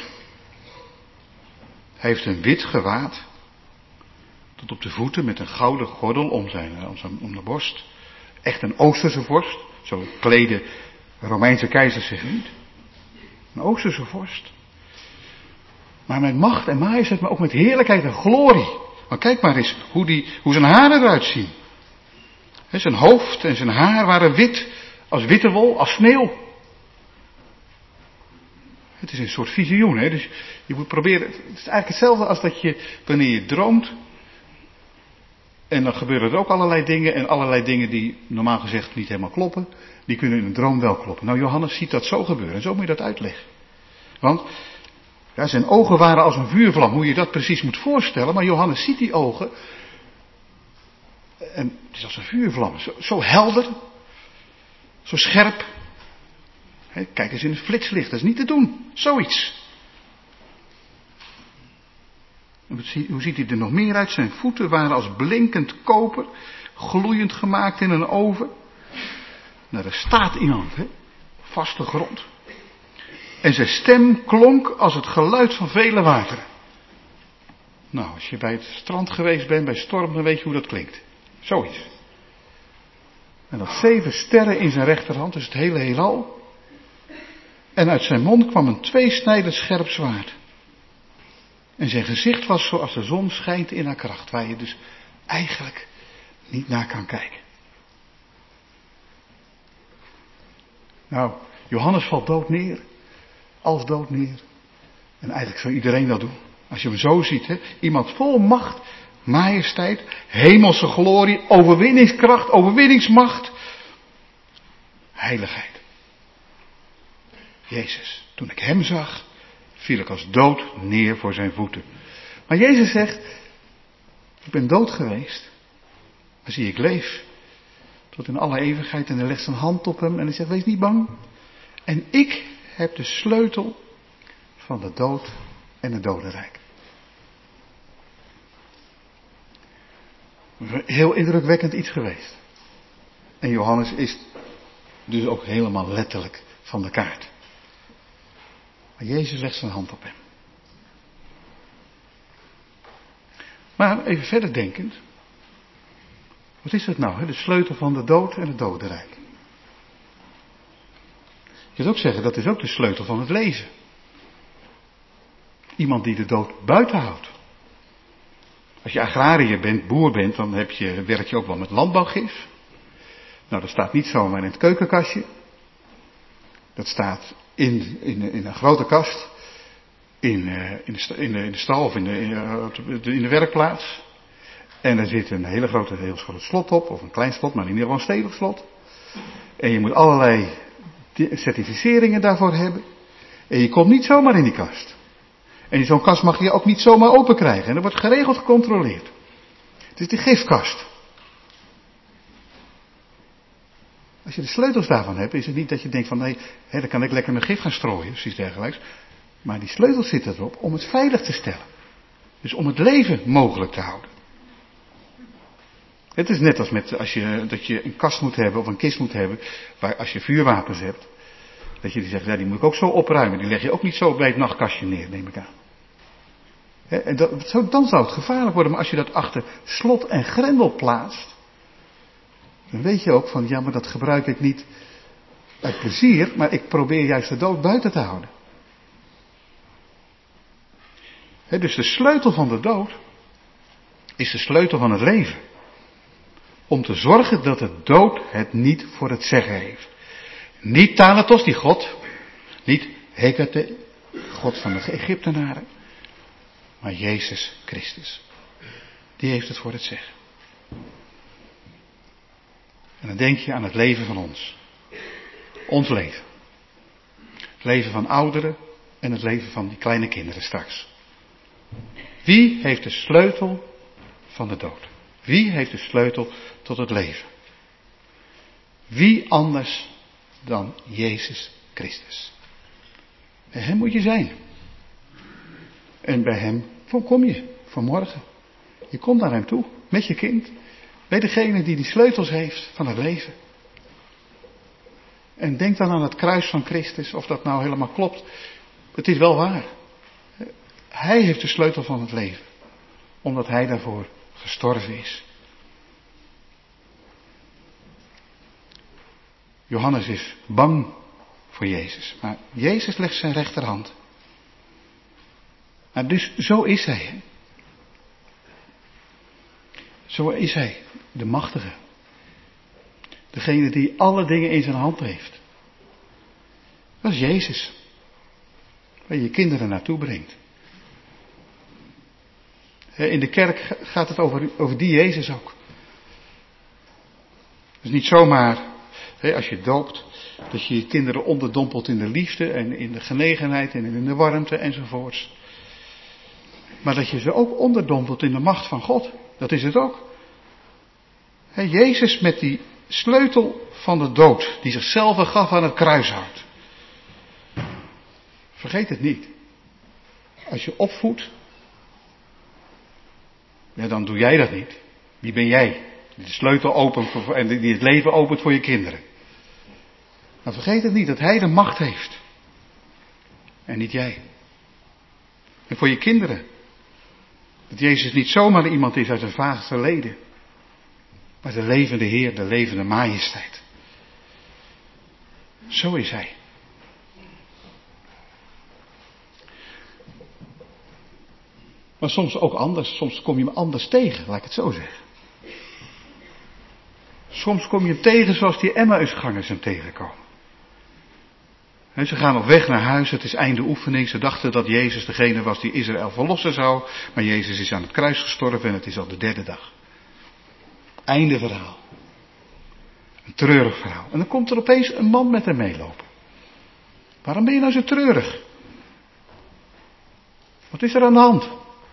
Hij heeft een wit gewaad. Tot op de voeten met een gouden gordel om zijn, om zijn om de borst. Echt een Oosterse vorst. Zo kleden Romeinse keizers zich niet. Een Oosterse vorst. Maar met macht en majesteit, maar ook met heerlijkheid en glorie. Maar kijk maar eens hoe, die, hoe zijn haren eruit zien. He, zijn hoofd en zijn haar waren wit, als witte wol, als sneeuw. Het is een soort visioen, hè? Dus je moet proberen, het is eigenlijk hetzelfde als dat je, wanneer je droomt, en dan gebeuren er ook allerlei dingen, en allerlei dingen die normaal gezegd niet helemaal kloppen, die kunnen in een droom wel kloppen. Nou, Johannes ziet dat zo gebeuren, en zo moet je dat uitleggen. Want, ja, zijn ogen waren als een vuurvlam, hoe je dat precies moet voorstellen, maar Johannes ziet die ogen, en het is als een vuurvlam, zo, zo helder, zo scherp. He, kijk eens in het flitslicht, dat is niet te doen, zoiets. Hoe ziet hij er nog meer uit? Zijn voeten waren als blinkend koper, gloeiend gemaakt in een oven. Nou, er staat iemand, hè? Vaste grond. En zijn stem klonk als het geluid van vele wateren. Nou, als je bij het strand geweest bent, bij storm, dan weet je hoe dat klinkt. Zoiets. En dat zeven sterren in zijn rechterhand, dus het hele heelal. En uit zijn mond kwam een tweesnijdend scherp zwaard. En zijn gezicht was zoals de zon schijnt in haar kracht, waar je dus eigenlijk niet naar kan kijken. Nou, Johannes valt dood neer, als dood neer. En eigenlijk zou iedereen dat doen. Als je hem zo ziet, hè? Iemand vol macht, majesteit, hemelse glorie, overwinningskracht, overwinningsmacht, heiligheid. Jezus, toen ik hem zag, viel ik als dood neer voor zijn voeten. Maar Jezus zegt, ik ben dood geweest, maar zie ik leef, tot in alle eeuwigheid, en hij legt zijn hand op hem en hij zegt, wees niet bang. En ik heb de sleutel van de dood en het dodenrijk. Heel indrukwekkend iets geweest. En Johannes is dus ook helemaal letterlijk van de kaart. Maar Jezus legt zijn hand op hem. Maar even verder denkend. Wat is dat nou? Hè? De sleutel van de dood en het dodenrijk. Je kunt ook zeggen, dat is ook de sleutel van het leven. Iemand die de dood buiten houdt. Als je agrariër bent, boer bent, dan heb je, werk je ook wel met landbouwgif. Nou, dat staat niet zomaar in het keukenkastje. Dat staat in, in, in een grote kast. In, in, de, in, de, in de stal of in de, in de werkplaats. En er zit een hele grote, heel groot slot op. Of een klein slot, maar in ieder geval een stevig slot. En je moet allerlei certificeringen daarvoor hebben. En je komt niet zomaar in die kast. En zo'n kast mag je ook niet zomaar open krijgen. En dat wordt geregeld gecontroleerd. Het is de gifkast. Als je de sleutels daarvan hebt, is het niet dat je denkt van nee, hè, dan kan ik lekker mijn gif gaan strooien, of iets dergelijks. Maar die sleutels zitten erop om het veilig te stellen. Dus om het leven mogelijk te houden. Het is net als met als je, dat je een kast moet hebben of een kist moet hebben, waar als je vuurwapens hebt, dat je die zegt, ja, die moet ik ook zo opruimen. Die leg je ook niet zo bij het nachtkastje neer, neem ik aan. He, en dat, zo, dan zou het gevaarlijk worden, maar als je dat achter slot en grendel plaatst, dan weet je ook van, ja, maar dat gebruik ik niet uit plezier, maar ik probeer juist de dood buiten te houden. He, dus de sleutel van de dood is de sleutel van het leven. Om te zorgen dat de dood het niet voor het zeggen heeft. Niet Thanatos, die God. Niet Hekate, God van de Egyptenaren. Maar Jezus Christus. Die heeft het voor het zeggen. En dan denk je aan het leven van ons. Ons leven. Het leven van ouderen en het leven van die kleine kinderen straks. Wie heeft de sleutel van de dood? Wie heeft de sleutel tot het leven? Wie anders dan Jezus Christus? Bij hem moet je zijn. En bij hem kom je vanmorgen. Je komt naar hem toe, met je kind. Bij degene die die sleutels heeft van het leven. En denk dan aan het kruis van Christus, of dat nou helemaal klopt. Het is wel waar. Hij heeft de sleutel van het leven. Omdat hij daarvoor gestorven is. Johannes is bang voor Jezus. Maar Jezus legt zijn rechterhand. Maar dus zo is hij. Hè? Zo is hij. De machtige. Degene die alle dingen in zijn hand heeft. Dat is Jezus. Waar je je kinderen naartoe brengt. In de kerk gaat het over, over die Jezus ook. Het is niet zomaar, als je doopt, dat je je kinderen onderdompelt in de liefde en in de genegenheid en in de warmte enzovoorts. Maar dat je ze ook onderdompelt in de macht van God. Dat is het ook. He, Jezus met die sleutel van de dood, die zichzelf gaf aan het kruishout. Vergeet het niet. Als je opvoedt, ja, dan doe jij dat niet. Wie ben jij? Die de sleutel opent voor, en die het leven opent voor je kinderen. Maar vergeet het niet dat hij de macht heeft. En niet jij. En voor je kinderen. Dat Jezus niet zomaar iemand is uit een vaag verleden. Maar de levende Heer, de levende majesteit. Zo is hij. Maar soms ook anders. Soms kom je hem anders tegen, laat ik het zo zeggen. Soms kom je hem tegen zoals die Emmausgangers hem tegenkomen. En ze gaan op weg naar huis, het is einde oefening. Ze dachten dat Jezus degene was die Israël verlossen zou. Maar Jezus is aan het kruis gestorven en het is al de derde dag. Einde verhaal. Een treurig verhaal. En dan komt er opeens een man met hem meelopen. Waarom ben je nou zo treurig? Wat is er aan de hand?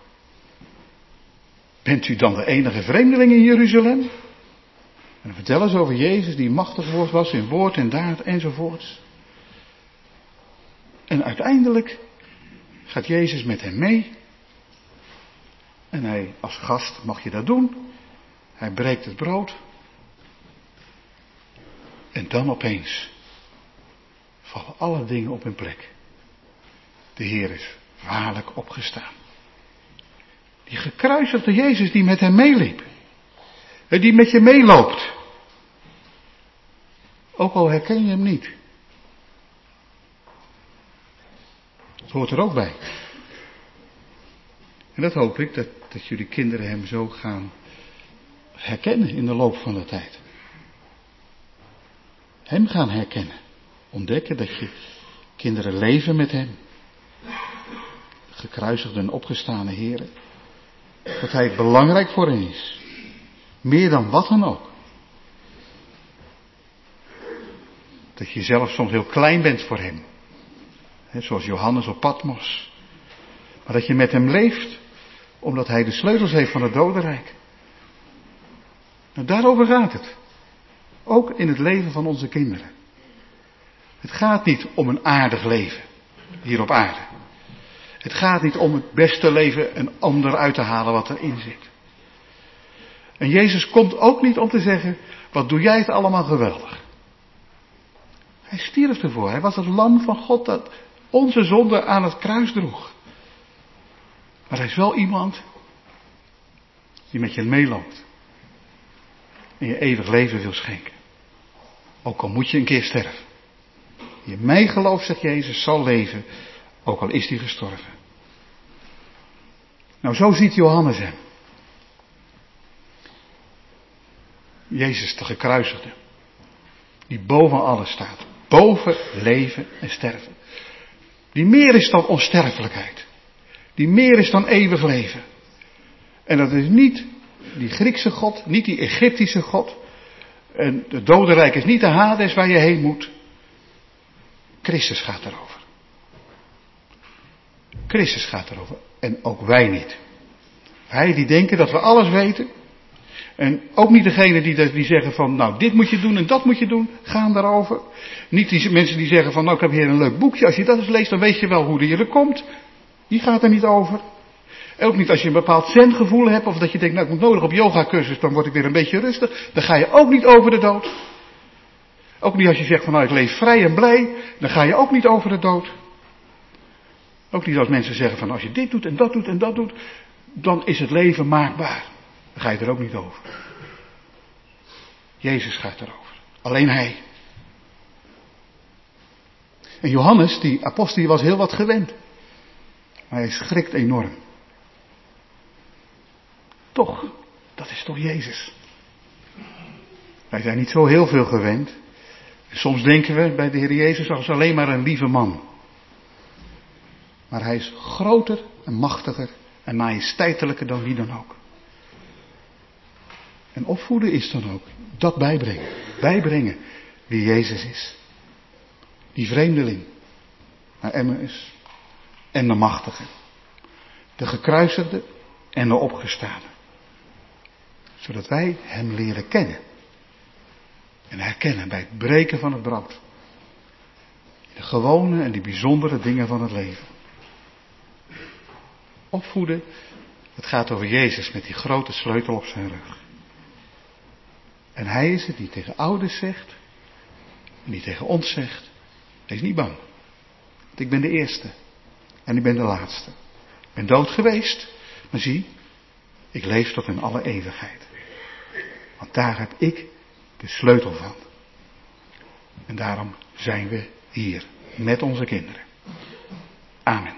Bent u dan de enige vreemdeling in Jeruzalem? En dan vertellen ze over Jezus die machtig was in woord en daad enzovoorts. En uiteindelijk gaat Jezus met hem mee. En hij, als gast mag je dat doen. Hij breekt het brood. En dan opeens vallen alle dingen op hun plek. De Heer is waarlijk opgestaan. Die gekruisigde Jezus die met hem meeliep. Die met je meeloopt. Ook al herken je hem niet. Dat hoort er ook bij. En dat hoop ik, dat, dat jullie kinderen hem zo gaan herkennen in de loop van de tijd. Hem gaan herkennen. Ontdekken dat je kinderen leven met hem. Gekruisigde en opgestane Heer. Dat hij belangrijk voor hen is. Meer dan wat dan ook. Dat je zelf soms heel klein bent voor hem. He, zoals Johannes op Patmos. Maar dat je met hem leeft. Omdat hij de sleutels heeft van het dodenrijk. Nou, daarover gaat het. Ook in het leven van onze kinderen. Het gaat niet om een aardig leven. Hier op aarde. Het gaat niet om het beste leven en om eruit te halen wat erin zit. En Jezus komt ook niet om te zeggen, wat doe jij het allemaal geweldig. Hij stierf ervoor. Hij was het lam van God dat onze zonde aan het kruis droeg. Maar hij is wel iemand die met je meeloopt. En je eeuwig leven wil schenken. Ook al moet je een keer sterven. Die in mij gelooft, zegt Jezus, zal leven. Ook al is hij gestorven. Nou, zo ziet Johannes hem. Jezus de gekruisigde. Die boven alles staat. Boven leven en sterven. Die meer is dan onsterfelijkheid. Die meer is dan eeuwig leven. En dat is niet die Griekse God, niet die Egyptische God. En het dodenrijk is niet de Hades waar je heen moet. Christus gaat erover. Christus gaat erover. En ook wij niet. Wij die denken dat we alles weten. En ook niet degene die, die zeggen van, nou dit moet je doen en dat moet je doen, gaan daarover. Niet die mensen die zeggen van, nou ik heb hier een leuk boekje, als je dat eens leest dan weet je wel hoe je er komt. Die gaat er niet over. En ook niet als je een bepaald zengevoel hebt of dat je denkt, nou ik moet nodig op yogacursus, dan word ik weer een beetje rustig. Dan ga je ook niet over de dood. Ook niet als je zegt van, nou ik leef vrij en blij, dan ga je ook niet over de dood. Ook niet als mensen zeggen van, als je dit doet en dat doet en dat doet, dan is het leven maakbaar. Dan ga je er ook niet over. Jezus gaat erover. Alleen hij. En Johannes, die apostel, die was heel wat gewend. Maar hij schrikt enorm. Toch, dat is toch Jezus. Wij zijn niet zo heel veel gewend. En soms denken we bij de Heer Jezus als alleen maar een lieve man. Maar hij is groter en machtiger en majesteitelijker dan wie dan ook. En opvoeden is dan ook dat bijbrengen. Bijbrengen wie Jezus is. Die vreemdeling naar Emmaus en de machtige. De gekruisigde en de opgestane. Zodat wij hem leren kennen. En herkennen bij het breken van het brood. De gewone en die bijzondere dingen van het leven. Opvoeden, het gaat over Jezus met die grote sleutel op zijn rug. En hij is het die tegen ouders zegt, en die tegen ons zegt, wees niet bang. Want ik ben de eerste en ik ben de laatste. Ik ben dood geweest, maar zie, ik leef tot in alle eeuwigheid. Want daar heb ik de sleutel van. En daarom zijn we hier met onze kinderen. Amen.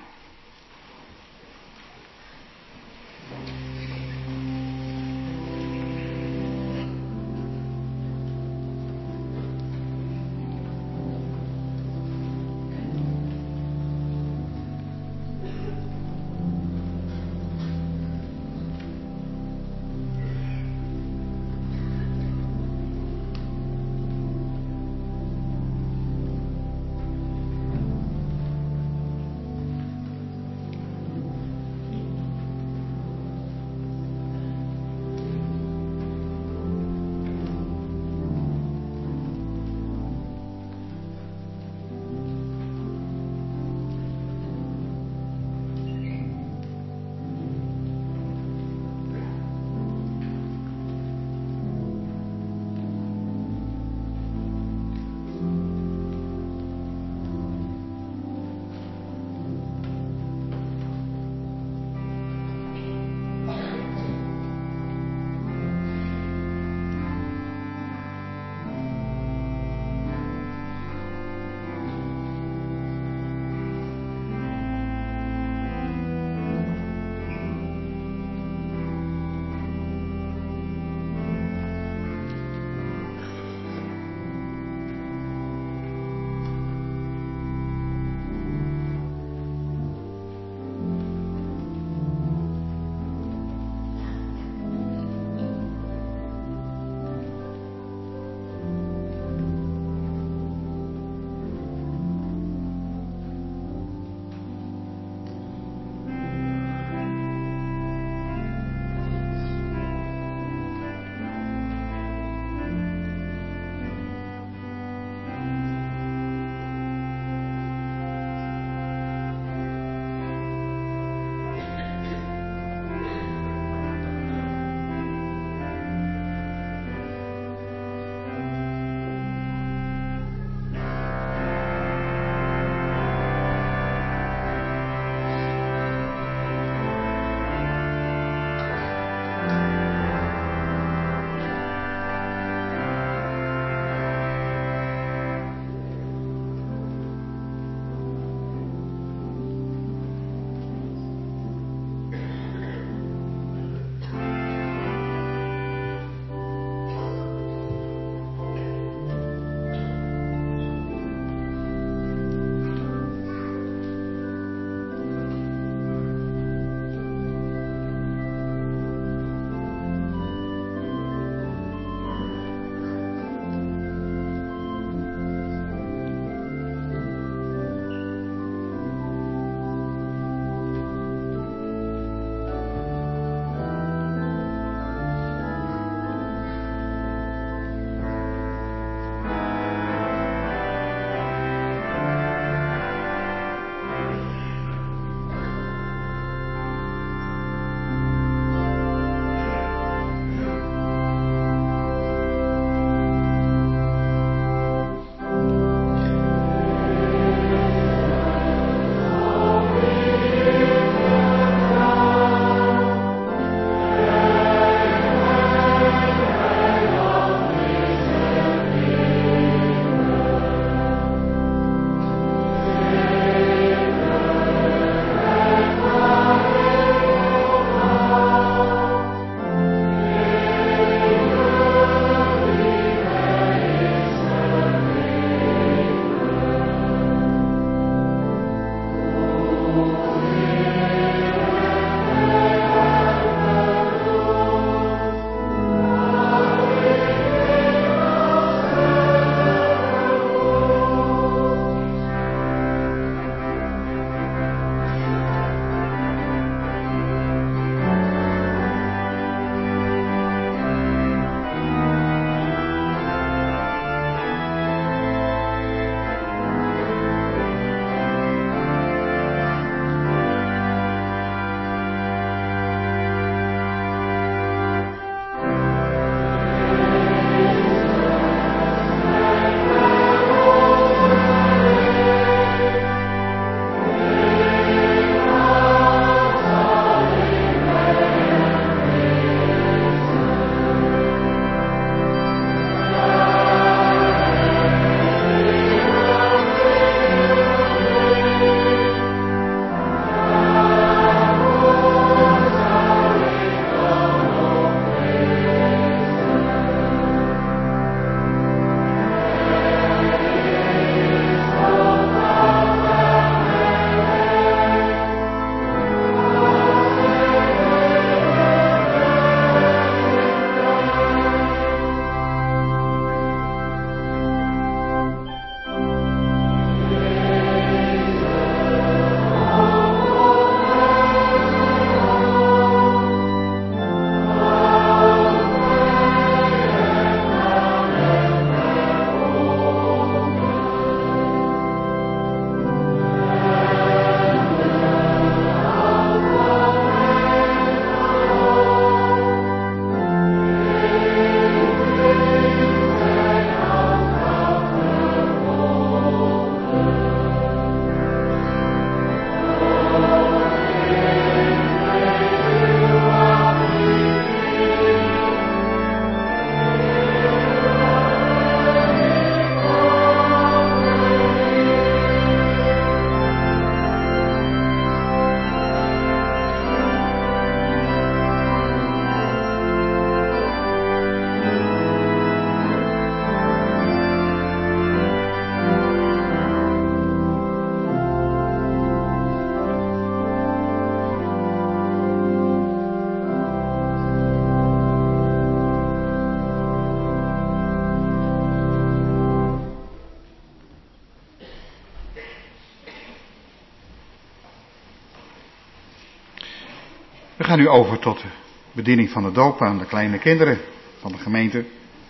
ga nu over tot de bediening van de doop aan de kleine kinderen van de gemeente.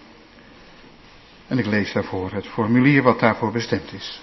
En ik lees daarvoor het formulier wat daarvoor bestemd is.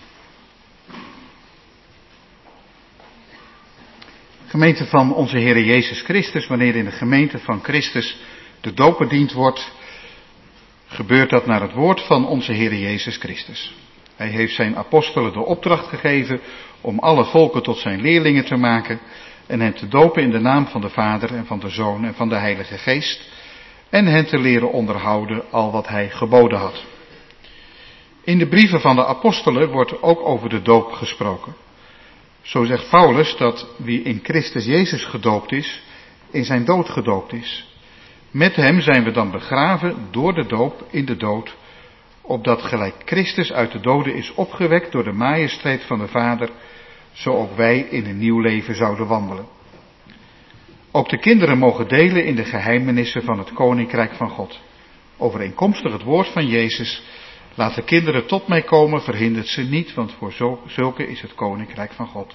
Gemeente van onze Heer Jezus Christus, wanneer in de gemeente van Christus de doop bediend wordt, gebeurt dat naar het woord van onze Heer Jezus Christus. Hij heeft zijn apostelen de opdracht gegeven om alle volken tot zijn leerlingen te maken en hen te dopen in de naam van de Vader en van de Zoon en van de Heilige Geest en hen te leren onderhouden al wat hij geboden had. In de brieven van de apostelen wordt ook over de doop gesproken. Zo zegt Paulus dat wie in Christus Jezus gedoopt is, in zijn dood gedoopt is. Met hem zijn we dan begraven door de doop in de dood, opdat gelijk Christus uit de doden is opgewekt door de majesteit van de Vader, zo ook wij in een nieuw leven zouden wandelen. Ook de kinderen mogen delen in de geheimenissen van het Koninkrijk van God. Overeenkomstig het woord van Jezus, laat de kinderen tot mij komen, verhindert ze niet, want voor zulke is het Koninkrijk van God.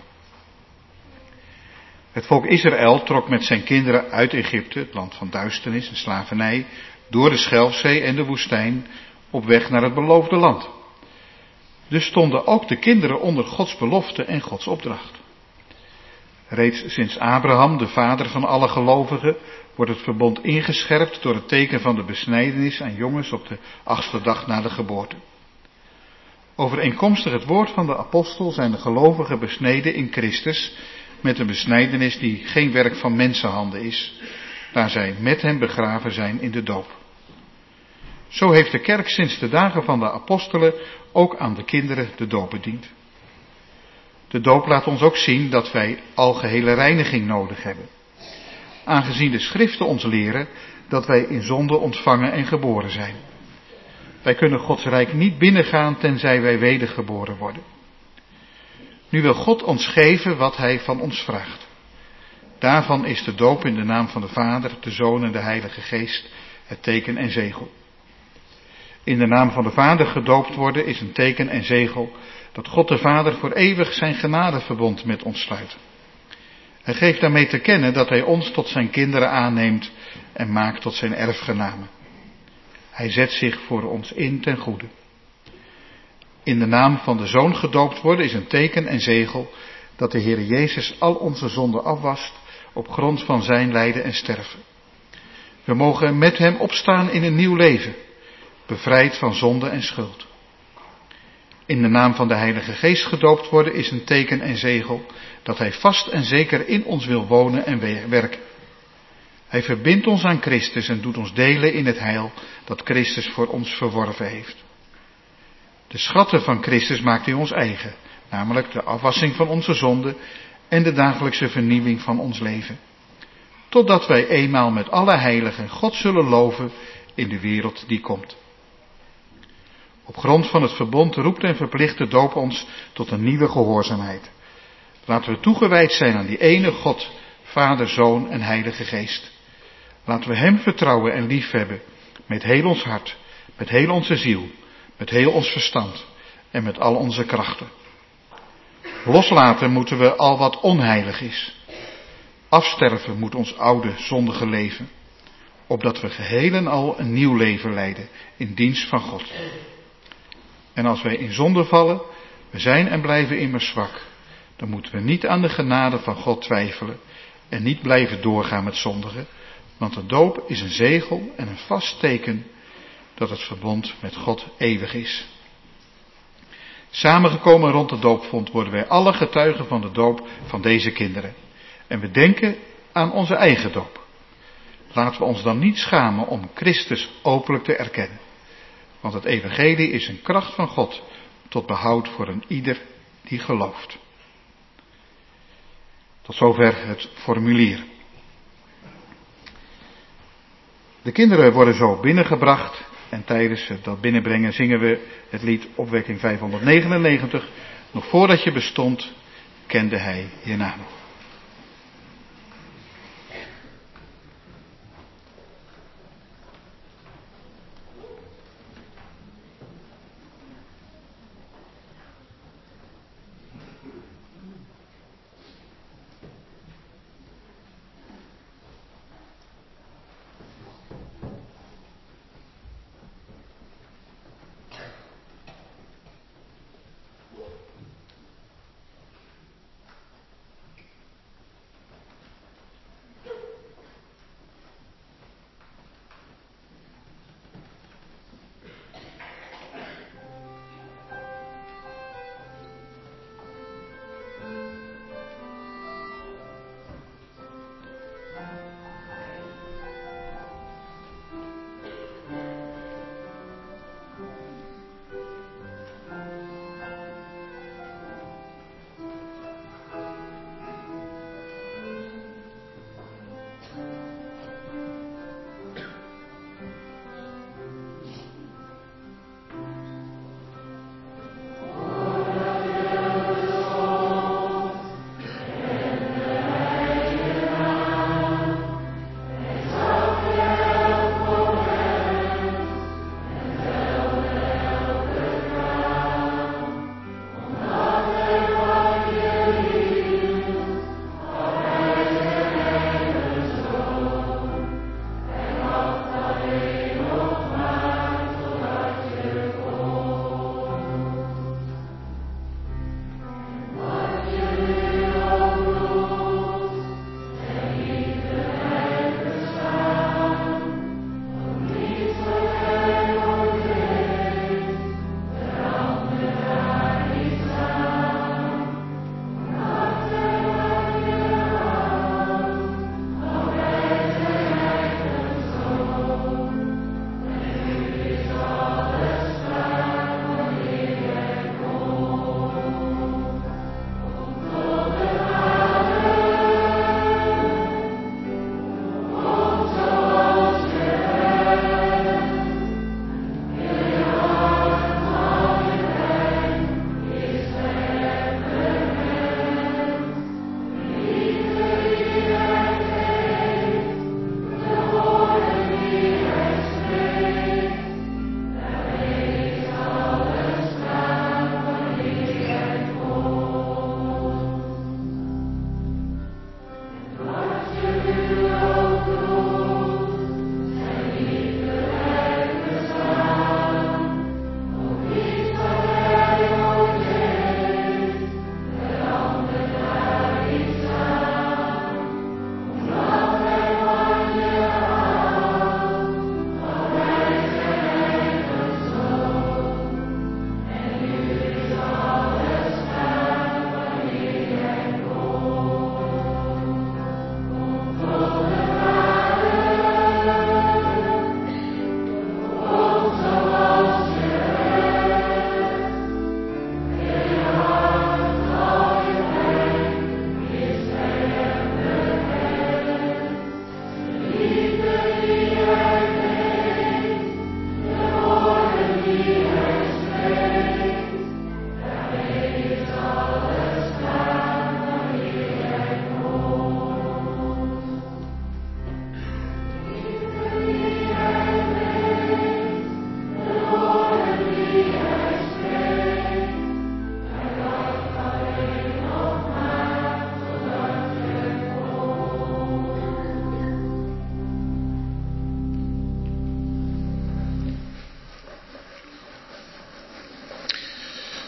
Het volk Israël trok met zijn kinderen uit Egypte, het land van duisternis en slavernij, door de Schelfzee en de woestijn, op weg naar het beloofde land. Dus stonden ook de kinderen onder Gods belofte en Gods opdracht. Reeds sinds Abraham, de vader van alle gelovigen, wordt het verbond ingescherpt door het teken van de besnijdenis aan jongens op de achtste dag na de geboorte. Overeenkomstig het woord van de apostel zijn de gelovigen besneden in Christus met een besnijdenis die geen werk van mensenhanden is, daar zij met hem begraven zijn in de doop. Zo heeft de kerk sinds de dagen van de apostelen ook aan de kinderen de doop bediend. De doop laat ons ook zien dat wij algehele reiniging nodig hebben. Aangezien de schriften ons leren dat wij in zonde ontvangen en geboren zijn. Wij kunnen Gods rijk niet binnengaan tenzij wij wedergeboren worden. Nu wil God ons geven wat hij van ons vraagt. Daarvan is de doop in de naam van de Vader, de Zoon en de Heilige Geest het teken en zegel. In de naam van de Vader gedoopt worden is een teken en zegel dat God de Vader voor eeuwig zijn genadeverbond met ons sluit. Hij geeft daarmee te kennen dat hij ons tot zijn kinderen aanneemt en maakt tot zijn erfgenamen. Hij zet zich voor ons in ten goede. In de naam van de Zoon gedoopt worden is een teken en zegel dat de Heer Jezus al onze zonden afwast op grond van zijn lijden en sterven. We mogen met hem opstaan in een nieuw leven, bevrijd van zonde en schuld. In de naam van de Heilige Geest gedoopt worden is een teken en zegel dat hij vast en zeker in ons wil wonen en werken. Hij verbindt ons aan Christus en doet ons delen in het heil dat Christus voor ons verworven heeft. De schatten van Christus maakt hij ons eigen, namelijk de afwassing van onze zonden en de dagelijkse vernieuwing van ons leven. Totdat wij eenmaal met alle heiligen God zullen loven in de wereld die komt. Op grond van het verbond roept en verplicht de doop ons tot een nieuwe gehoorzaamheid. Laten we toegewijd zijn aan die ene God, Vader, Zoon en Heilige Geest. Laten we hem vertrouwen en liefhebben met heel ons hart, met heel onze ziel, met heel ons verstand en met al onze krachten. Loslaten moeten we al wat onheilig is. Afsterven moet ons oude, zondige leven, opdat we geheel en al een nieuw leven leiden in dienst van God. En als wij in zonde vallen, we zijn en blijven immers zwak, dan moeten we niet aan de genade van God twijfelen en niet blijven doorgaan met zondigen, want de doop is een zegel en een vast teken dat het verbond met God eeuwig is. Samengekomen rond de doopvond worden wij alle getuigen van de doop van deze kinderen. En we denken aan onze eigen doop. Laten we ons dan niet schamen om Christus openlijk te erkennen. Want het evangelie is een kracht van God tot behoud voor een ieder die gelooft. Tot zover het formulier. De kinderen worden zo binnengebracht en tijdens dat binnenbrengen zingen we het lied Opwekking vijfhonderdnegenennegentig. Nog voordat je bestond, kende hij je naam.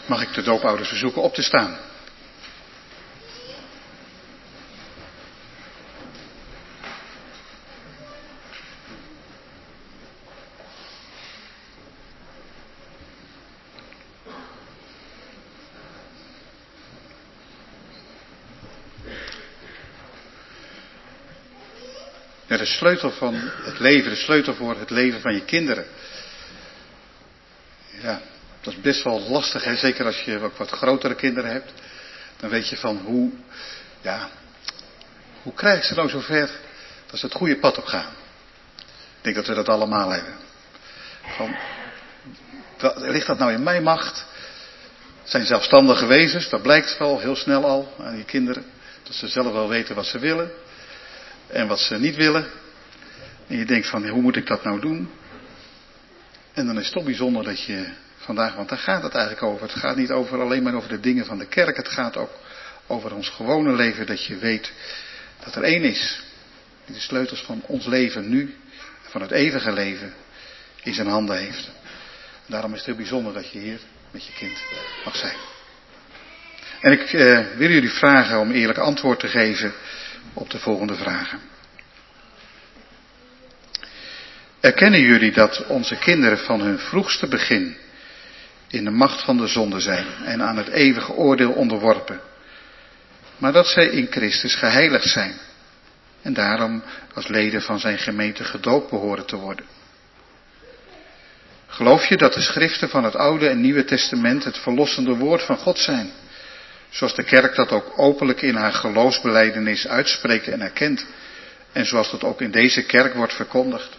mag ik de doopouders verzoeken op te staan. Ja, de sleutel van het leven, de sleutel voor het leven van je kinderen. Ja, dat is best wel lastig, hè? Zeker als je ook wat grotere kinderen hebt. Dan weet je van hoe, ja, hoe krijg je ze nou zover dat ze het goede pad op gaan. Ik denk dat we dat allemaal hebben. Van, ligt dat nou in mijn macht? Het zijn zelfstandige wezens, dat blijkt wel heel snel al aan die kinderen. Dat ze zelf wel weten wat ze willen. En wat ze niet willen. En je denkt van, hoe moet ik dat nou doen? En dan is het toch bijzonder dat je vandaag, want daar gaat het eigenlijk over. Het gaat niet over alleen maar over de dingen van de kerk. Het gaat ook over ons gewone leven. Dat je weet dat er één is. Die de sleutels van ons leven nu, van het eeuwige leven, in zijn handen heeft. En daarom is het heel bijzonder dat je hier met je kind mag zijn. En ik eh, wil jullie vragen om eerlijk antwoord te geven op de volgende vragen. Erkennen jullie dat onze kinderen van hun vroegste begin in de macht van de zonde zijn en aan het eeuwige oordeel onderworpen, maar dat zij in Christus geheiligd zijn en daarom als leden van zijn gemeente gedoopt behoren te worden? Geloof je dat de schriften van het Oude en Nieuwe Testament het verlossende woord van God zijn, zoals de kerk dat ook openlijk in haar geloofsbelijdenis uitspreekt en erkent, en zoals dat ook in deze kerk wordt verkondigd?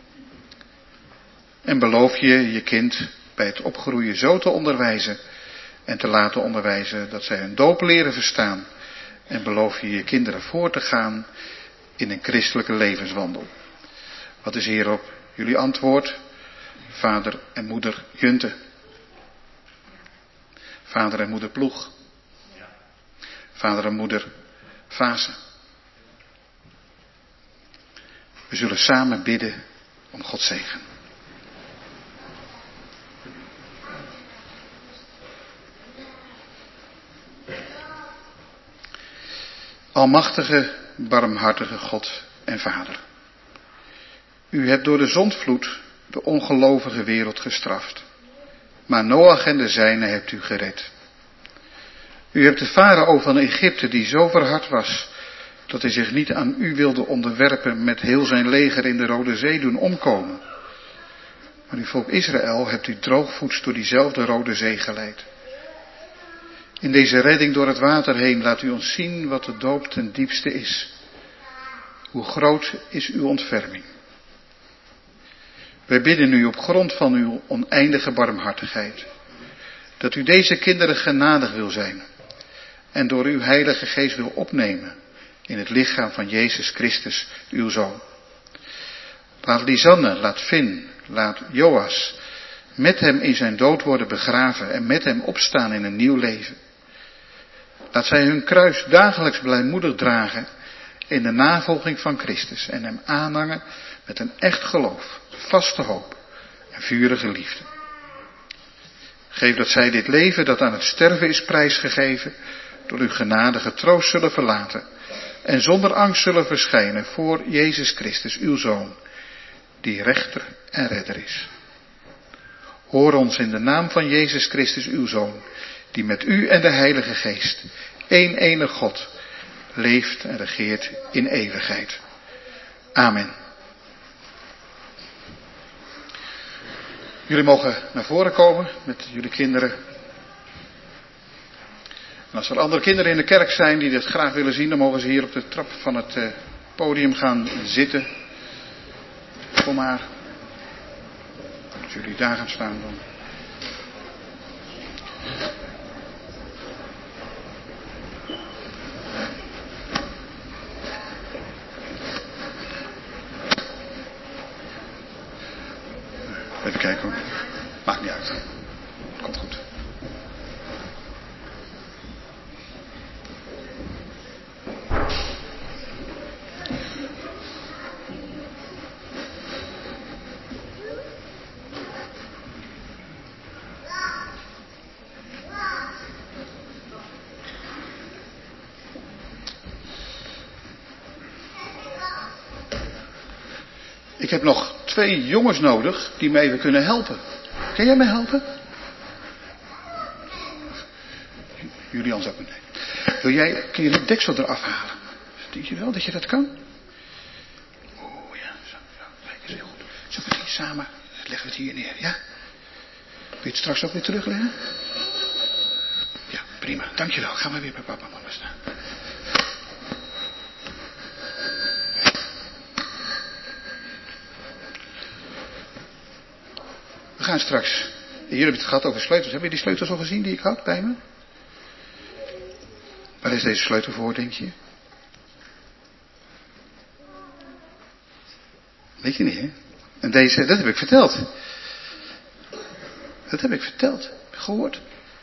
En beloof je je kind bij het opgroeien zo te onderwijzen en te laten onderwijzen dat zij hun doop leren verstaan, en beloof je je kinderen voor te gaan in een christelijke levenswandel? Wat is hierop jullie antwoord, vader en moeder Junte? Vader en moeder Ploeg? Vader en moeder Vaassen? We zullen samen bidden om Gods zegen. Almachtige, barmhartige God en Vader. U hebt door de zondvloed de ongelovige wereld gestraft. Maar Noach en de zijnen hebt u gered. U hebt de farao van Egypte, die zo verhard was dat hij zich niet aan u wilde onderwerpen, met heel zijn leger in de Rode Zee doen omkomen. Maar uw volk Israël hebt u droogvoets door diezelfde Rode Zee geleid. In deze redding door het water heen laat u ons zien wat de doop ten diepste is. Hoe groot is uw ontferming. Wij bidden u op grond van uw oneindige barmhartigheid, dat u deze kinderen genadig wil zijn en door uw Heilige Geest wil opnemen in het lichaam van Jezus Christus, uw Zoon. Laat Lisanne, laat Finn, laat Joas met hem in zijn dood worden begraven en met hem opstaan in een nieuw leven. Laat zij hun kruis dagelijks blijmoedig dragen in de navolging van Christus en hem aanhangen met een echt geloof, vaste hoop en vurige liefde. Geef dat zij dit leven dat aan het sterven is prijsgegeven door uw genadige troost zullen verlaten en zonder angst zullen verschijnen voor Jezus Christus, uw Zoon, die rechter en redder is. Hoor ons in de naam van Jezus Christus, uw Zoon, die met u en de Heilige Geest, één enig God, leeft en regeert in eeuwigheid. Amen. Jullie mogen naar voren komen met jullie kinderen. En als er andere kinderen in de kerk zijn die dit graag willen zien, dan mogen ze hier op de trap van het uh, podium gaan zitten. Kom maar. Als jullie daar gaan staan dan. Even kijken hoor. Maakt niet uit. Komt goed. heb nog twee jongens nodig die me even kunnen helpen. Kan jij mij helpen? Julian zou kunnen. Wil jij, kun je het deksel eraf halen? Denk je wel dat je dat kan? Oeh ja, zo, zo. Kijk eens heel goed. Zullen we het hier samen, leggen we het hier neer, ja? Wil je het straks ook weer terugleggen? Ja, prima. Dankjewel. Gaan we weer bij papa en mama staan. We gaan straks. Hier heb je het gehad over sleutels. Heb je die sleutels al gezien die ik had bij me? Waar is deze sleutel voor, denk je? Weet je niet, hè? En deze, dat heb ik verteld. Dat heb ik verteld. Gehoord.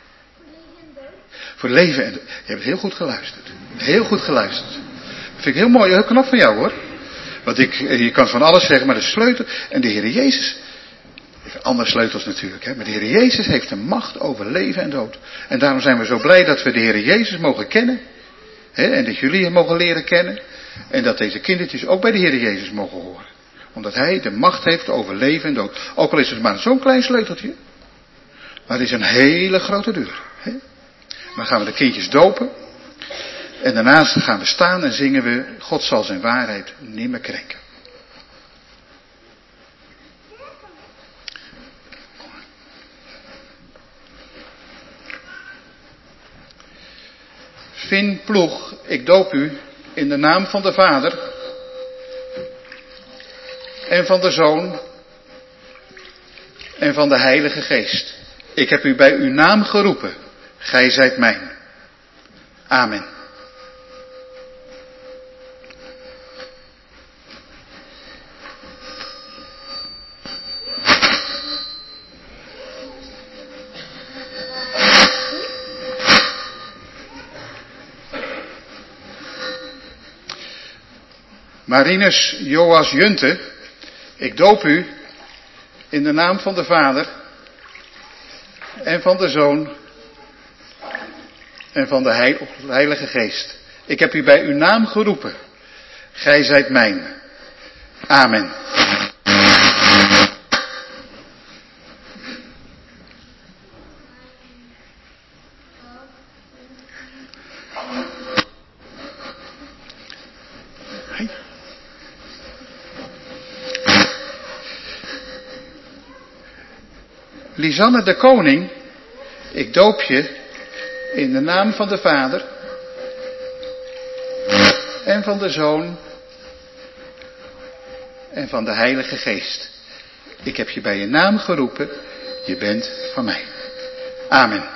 Voor leven en dood. Je hebt heel goed geluisterd. Heel goed geluisterd. Dat vind ik heel mooi. Heel knap van jou, hoor. Want ik, je kan van alles zeggen, maar de sleutel. En de Heer Jezus. Andere sleutels natuurlijk, hè. Maar de Heer Jezus heeft de macht over leven en dood. En daarom zijn we zo blij dat we de Heer Jezus mogen kennen. Hè, en dat jullie hem mogen leren kennen. En dat deze kindertjes ook bij de Heer Jezus mogen horen. Omdat hij de macht heeft over leven en dood. Ook al is het maar zo'n klein sleuteltje. Maar het is een hele grote deur. Hè. Dan gaan we de kindjes dopen. En daarnaast gaan we staan en zingen we: God zal zijn waarheid nimmer krenken. Finn Ploeg, ik doop u in de naam van de Vader en van de Zoon en van de Heilige Geest. Ik heb u bij uw naam geroepen, gij zijt mijn. Amen. Marinus Joas Junte, ik doop u in de naam van de Vader en van de Zoon en van de Heilige Geest. Ik heb u bij uw naam geroepen. Gij zijt mijn. Amen. Lisanne de Koning, ik doop je in de naam van de Vader en van de Zoon en van de Heilige Geest. Ik heb je bij je naam geroepen, je bent van mij. Amen.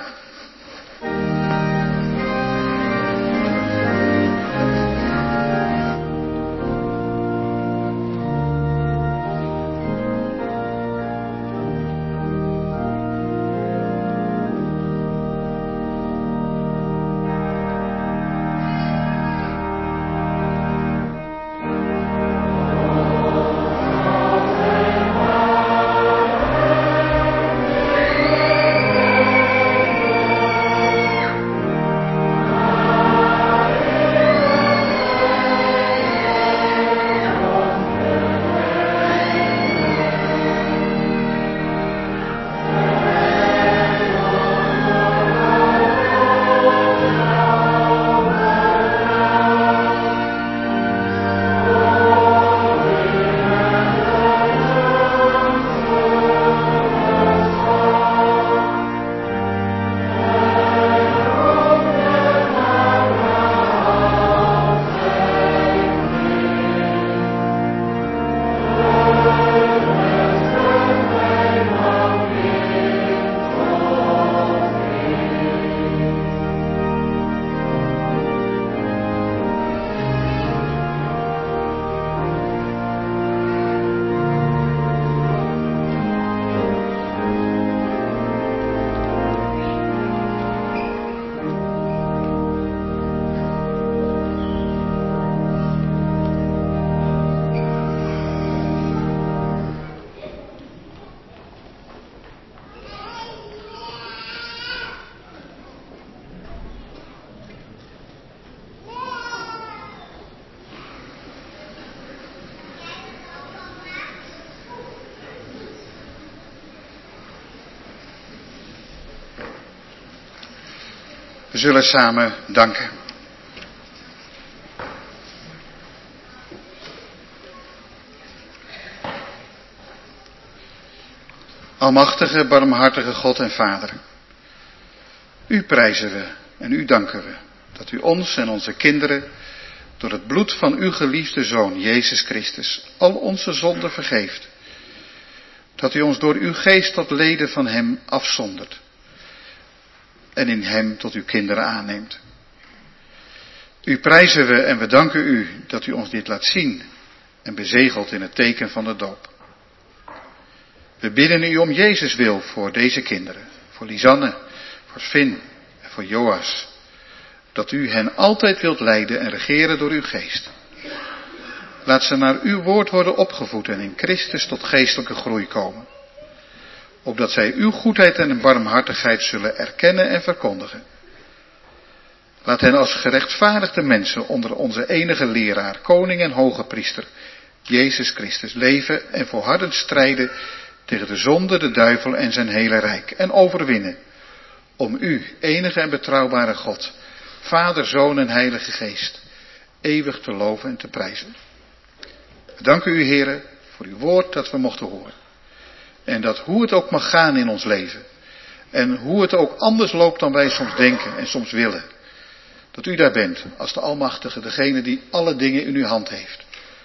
We zullen samen danken. Almachtige, barmhartige God en Vader, u prijzen we en u danken we dat u ons en onze kinderen door het bloed van uw geliefde Zoon, Jezus Christus, al onze zonden vergeeft. Dat u ons door uw geest tot leden van hem afzondert en in hem tot uw kinderen aanneemt. U prijzen we en we danken u dat u ons dit laat zien en bezegelt in het teken van de doop. We bidden u om Jezus wil voor deze kinderen, voor Lisanne, voor Finn en voor Joas. Dat u hen altijd wilt leiden en regeren door uw geest. Laat ze naar uw woord worden opgevoed en in Christus tot geestelijke groei komen. Opdat zij uw goedheid en barmhartigheid zullen erkennen en verkondigen. Laat hen als gerechtvaardigde mensen onder onze enige leraar, koning en hoge priester, Jezus Christus, leven en volhardend strijden tegen de zonde, de duivel en zijn hele rijk. En overwinnen. Om u, enige en betrouwbare God, Vader, Zoon en Heilige Geest, eeuwig te loven en te prijzen. We danken u, Heere, voor uw woord dat we mochten horen. En dat hoe het ook mag gaan in ons leven, en hoe het ook anders loopt dan wij soms denken en soms willen, dat u daar bent als de Almachtige, degene die alle dingen in uw hand heeft.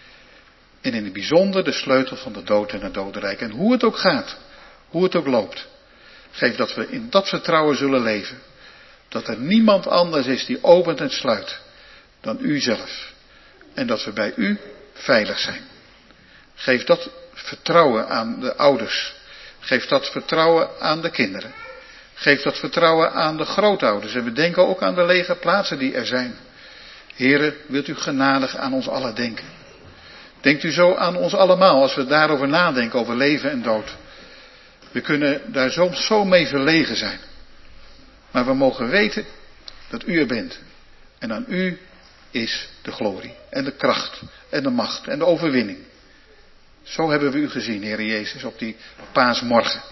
En in het bijzonder de sleutel van de dood en het dodenrijk. En hoe het ook gaat, hoe het ook loopt, geef dat we in dat vertrouwen zullen leven. Dat er niemand anders is die opent en sluit dan u zelf. En dat we bij u veilig zijn. Geef dat vertrouwen aan de ouders. Geef dat vertrouwen aan de kinderen. Geef dat vertrouwen aan de grootouders. En we denken ook aan de lege plaatsen die er zijn. Heere, wilt u genadig aan ons allen denken. Denkt u zo aan ons allemaal als we daarover nadenken, over leven en dood. We kunnen daar soms zo mee verlegen zijn. Maar we mogen weten dat u er bent. En aan u is de glorie en de kracht en de macht en de overwinning. Zo hebben we u gezien, Heere Jezus, op die paasmorgen.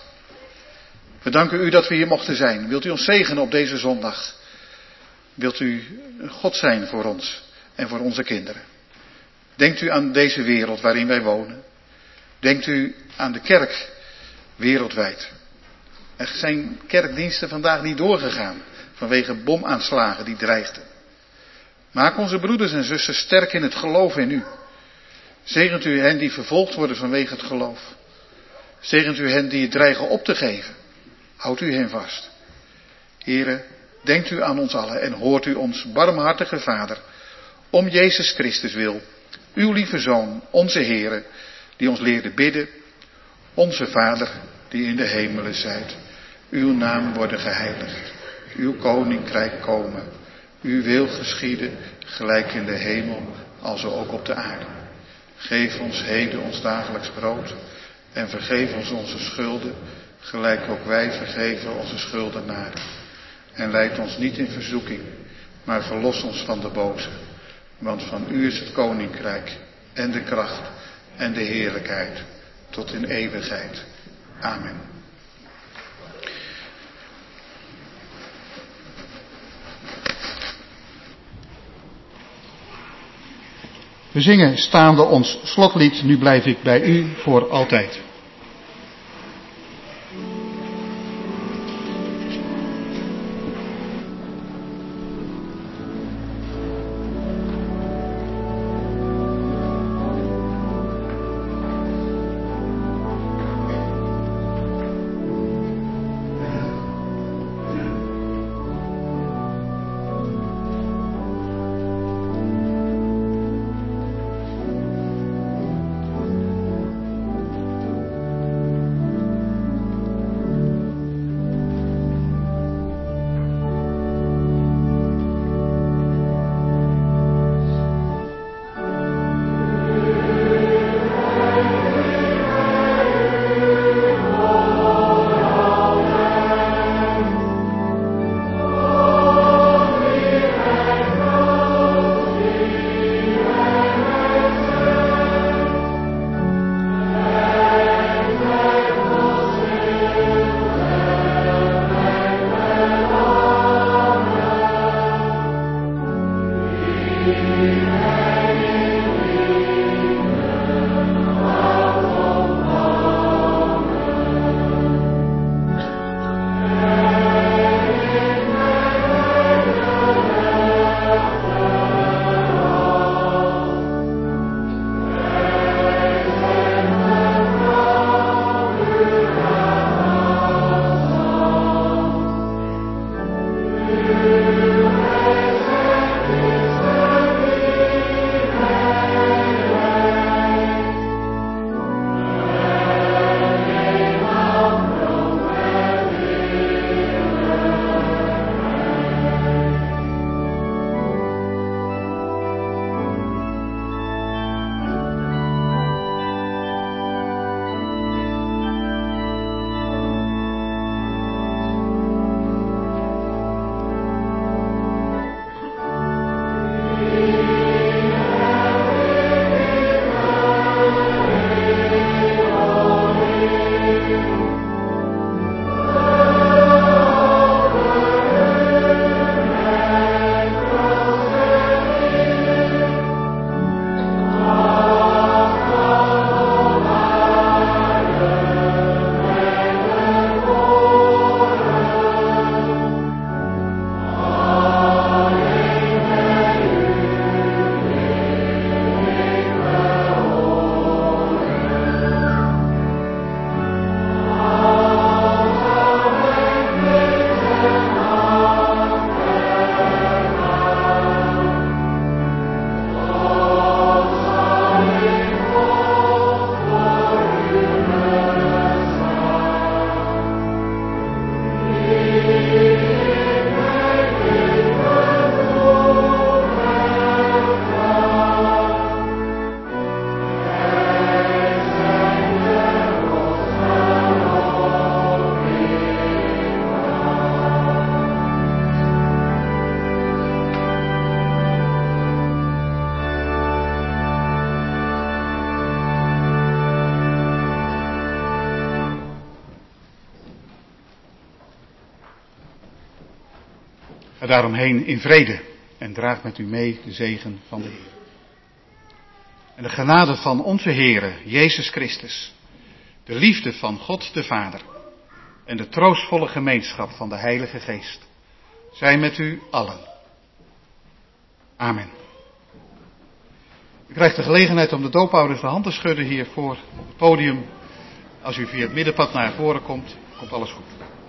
We danken u dat we hier mochten zijn. Wilt u ons zegenen op deze zondag? Wilt u God zijn voor ons en voor onze kinderen? Denkt u aan deze wereld waarin wij wonen. Denkt u aan de kerk wereldwijd. Er zijn kerkdiensten vandaag niet doorgegaan vanwege bomaanslagen die dreigden. Maak onze broeders en zussen sterk in het geloof in u. Zegent u hen die vervolgd worden vanwege het geloof. Zegent u hen die het dreigen op te geven. Houdt u hen vast. Here, denkt u aan ons allen en hoort u ons, barmhartige Vader, om Jezus Christus wil, uw lieve Zoon, onze Heere, die ons leerde bidden, onze Vader, die in de hemelen zijt, uw naam worden geheiligd, uw koninkrijk komen, uw wil geschieden, gelijk in de hemel, alzo ook op de aarde. Geef ons heden ons dagelijks brood en vergeef ons onze schulden, gelijk ook wij vergeven onze schuldenaren. En leid ons niet in verzoeking, maar verlos ons van de boze. Want van u is het koninkrijk en de kracht en de heerlijkheid tot in eeuwigheid. Amen. We zingen staande ons slotlied, Nu blijf ik bij u voor altijd. Ga daaromheen in vrede en draag met u mee de zegen van de Heer. En de genade van onze Heere, Jezus Christus, de liefde van God de Vader en de troostvolle gemeenschap van de Heilige Geest zijn met u allen. Amen. U krijgt de gelegenheid om de doopouders de hand te schudden hier voor het podium. Als u via het middenpad naar voren komt, komt alles goed.